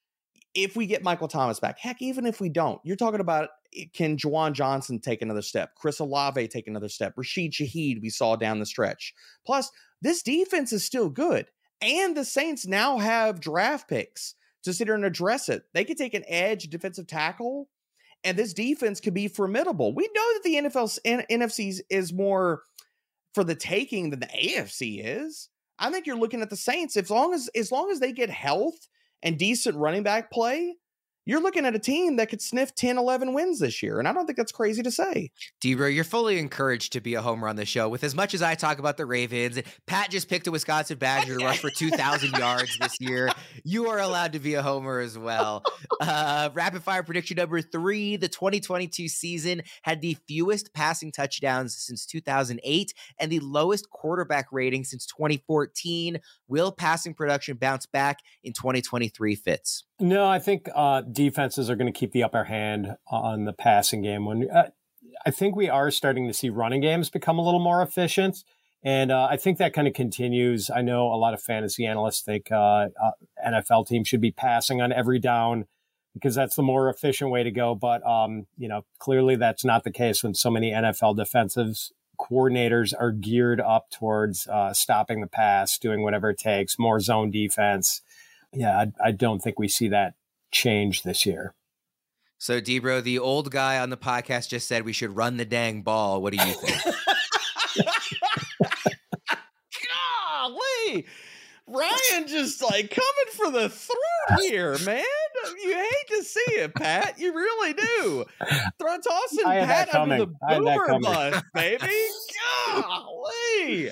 if we get Michael Thomas back, heck, even if we don't, you're talking about, can Juwan Johnson take another step? Chris Olave take another step? Rashid Shaheed we saw down the stretch. Plus, this defense is still good. And the Saints now have draft picks to sit here and address it. They could take an edge defensive tackle, and this defense could be formidable. We know that the NFC is more for the taking than the AFC is. I think you're looking at the Saints. As long as they get health and decent running back play, you're looking at a team that could sniff 10, 11 wins this year. And I don't think that's crazy to say. Debro, you're fully encouraged to be a homer on the show. With as much as I talk about the Ravens, Pat just picked a Wisconsin Badger to rush for 2,000 yards this year. You are allowed to be a homer as well. Rapid fire prediction number 3. The 2022 season had the fewest passing touchdowns since 2008 and the lowest quarterback rating since 2014. Will passing production bounce back in 2023, Fitz? No, I think defenses are going to keep the upper hand on the passing game. I think we are starting to see running games become a little more efficient, and I think that kind of continues. I know a lot of fantasy analysts think NFL teams should be passing on every down because that's the more efficient way to go. But clearly that's not the case when so many NFL defensive coordinators are geared up towards stopping the pass, doing whatever it takes, more zone defense. Yeah, I don't think we see that change this year. So, Debro, the old guy on the podcast just said we should run the dang ball. What do you think? Golly! Ryan just like coming for the throat here, man. You hate to see it, Pat. You really do. Tossing Pat under the boomer bus, baby. Golly.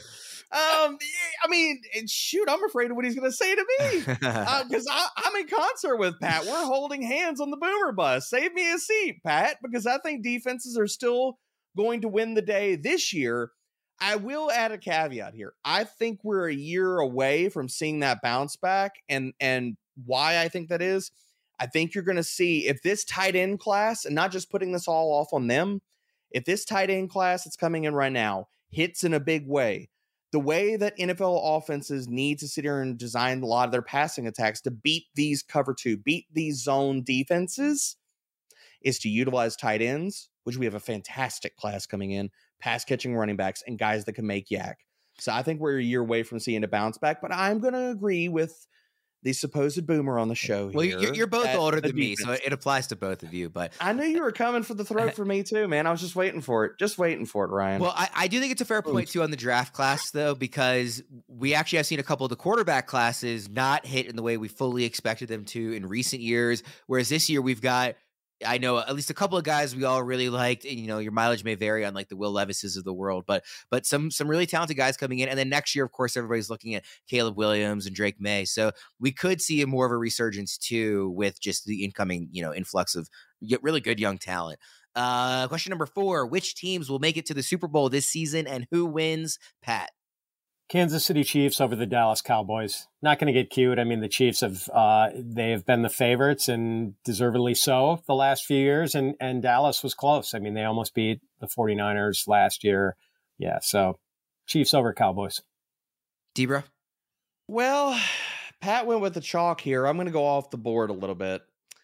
I mean, shoot, I'm afraid of what he's going to say to me because I'm in concert with Pat. We're holding hands on the boomer bus. Save me a seat, Pat, because I think defenses are still going to win the day this year. I will add a caveat here. I think we're a year away from seeing that bounce back, and why I think that is, I think you're going to see if this tight end class, and not just putting this all off on them, if this tight end class that's coming in right now hits in a big way, the way that NFL offenses need to sit here and design a lot of their passing attacks to beat these cover 2, beat these zone defenses, is to utilize tight ends, which we have a fantastic class coming in, pass catching running backs, and guys that can make yak. So I think we're a year away from seeing a bounce back, but I'm going to agree with the supposed boomer on the show here. Well, you're both older than me, so it applies to both of you. But I knew you were coming for the throat for me too, man. I was just waiting for it, Ryan. Well, I do think it's a fair point too on the draft class, though, because we actually have seen a couple of the quarterback classes not hit in the way we fully expected them to in recent years. Whereas this year we've got, I know at least a couple of guys we all really liked, and your mileage may vary on like the Will Levises of the world, but some really talented guys coming in. And then next year, of course, everybody's looking at Caleb Williams and Drake May. So we could see more of a resurgence too with just the incoming, influx of really good young talent. Question number 4, which teams will make it to the Super Bowl this season and who wins? Pat? Kansas City Chiefs over the Dallas Cowboys. Not going to get cute. I mean, the Chiefs have been the favorites and deservedly so the last few years. And Dallas was close. I mean, they almost beat the 49ers last year. Yeah. So Chiefs over Cowboys. Debra? Well, Pat went with the chalk here. I'm going to go off the board a little bit.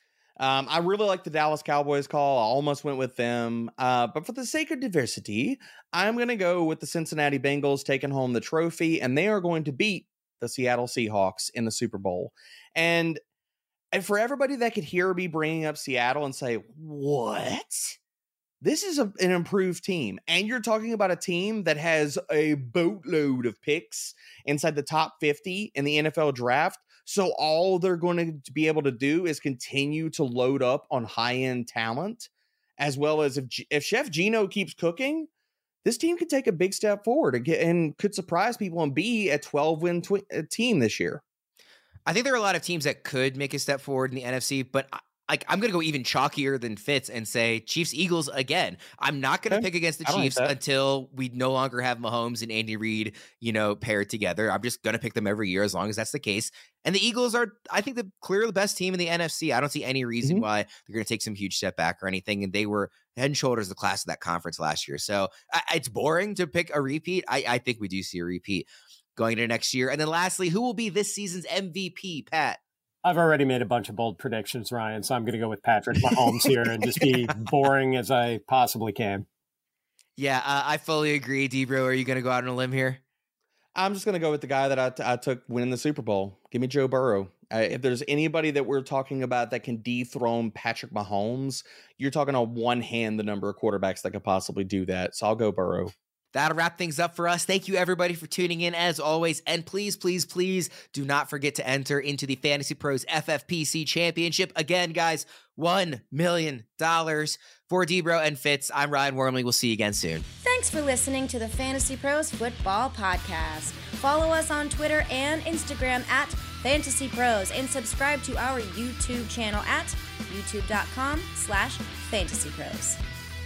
I really like the Dallas Cowboys call. I almost went with them. But for the sake of diversity, I'm going to go with the Cincinnati Bengals taking home the trophy, and they are going to beat the Seattle Seahawks in the Super Bowl. And for everybody that could hear me bringing up Seattle and say, what? This is an improved team. And you're talking about a team that has a boatload of picks inside the top 50 in the NFL draft. So all they're going to be able to do is continue to load up on high-end talent, as well as if Chef Gino keeps cooking, this team could take a big step forward and could surprise people and be a 12-win team this year. I think there are a lot of teams that could make a step forward in the NFC, but I'm going to go even chalkier than Fitz and say Chiefs-Eagles again. I'm not going to pick against the Chiefs until we no longer have Mahomes and Andy Reid, paired together. I'm just going to pick them every year as long as that's the case. And the Eagles are, I think, clearly the best team in the NFC. I don't see any reason why they're going to take some huge step back or anything. And they were head and shoulders the class of that conference last year. So it's boring to pick a repeat. I think we do see a repeat going into next year. And then lastly, who will be this season's MVP, Pat? I've already made a bunch of bold predictions, Ryan, so I'm going to go with Patrick Mahomes here and just be boring as I possibly can. Yeah, I fully agree. Debro, are you going to go out on a limb here? I'm just going to go with the guy that I took winning the Super Bowl. Give me Joe Burrow. If there's anybody that we're talking about that can dethrone Patrick Mahomes, you're talking on one hand the number of quarterbacks that could possibly do that. So I'll go Burrow. That'll wrap things up for us. Thank you, everybody, for tuning in as always. And please, please, please do not forget to enter into the Fantasy Pros FFPC Championship. Again, guys, $1 million for Debro and Fitz. I'm Ryan Wormley. We'll see you again soon. Thanks for listening to the Fantasy Pros Football Podcast. Follow us on Twitter and Instagram at Fantasy Pros and subscribe to our YouTube channel at youtube.com/fantasypros.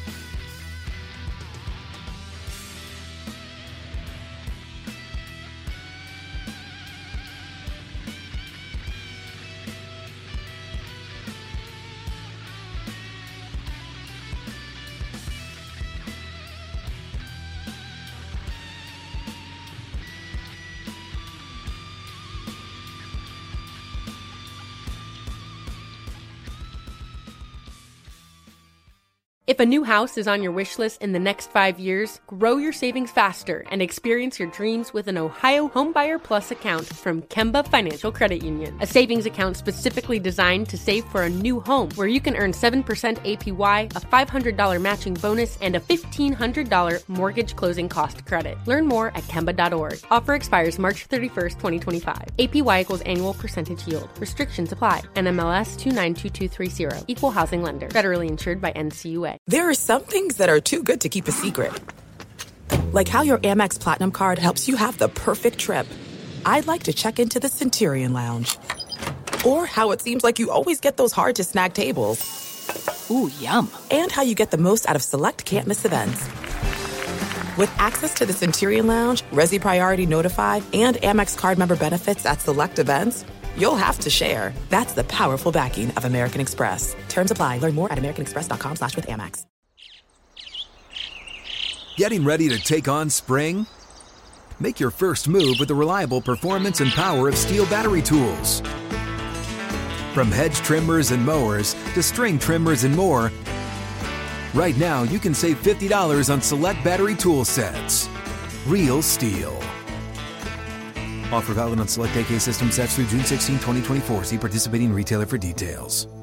If a new house is on your wish list in the next 5 years, grow your savings faster and experience your dreams with an Ohio Homebuyer Plus account from Kemba Financial Credit Union. A savings account specifically designed to save for a new home where you can earn 7% APY, a $500 matching bonus, and a $1,500 mortgage closing cost credit. Learn more at Kemba.org. Offer expires March 31st, 2025. APY equals annual percentage yield. Restrictions apply. NMLS 292230. Equal housing lender. Federally insured by NCUA. There are some things that are too good to keep a secret. Like how your Amex Platinum card helps you have the perfect trip. I'd like to check into the Centurion Lounge. Or how it seems like you always get those hard-to-snag tables. Ooh, yum. And how you get the most out of select can't-miss events. With access to the Centurion Lounge, Resi Priority Notified, and Amex card member benefits at select events, you'll have to share. That's the powerful backing of American Express. Terms apply. Learn more at americanexpress.com/withAmex. Getting ready to take on spring? Make your first move with the reliable performance and power of Steel battery tools. From hedge trimmers and mowers to string trimmers and more, right now you can save $50 on select battery tool sets. Real Steel. Offer valid on select AK system sets through June 16, 2024. See participating retailer for details.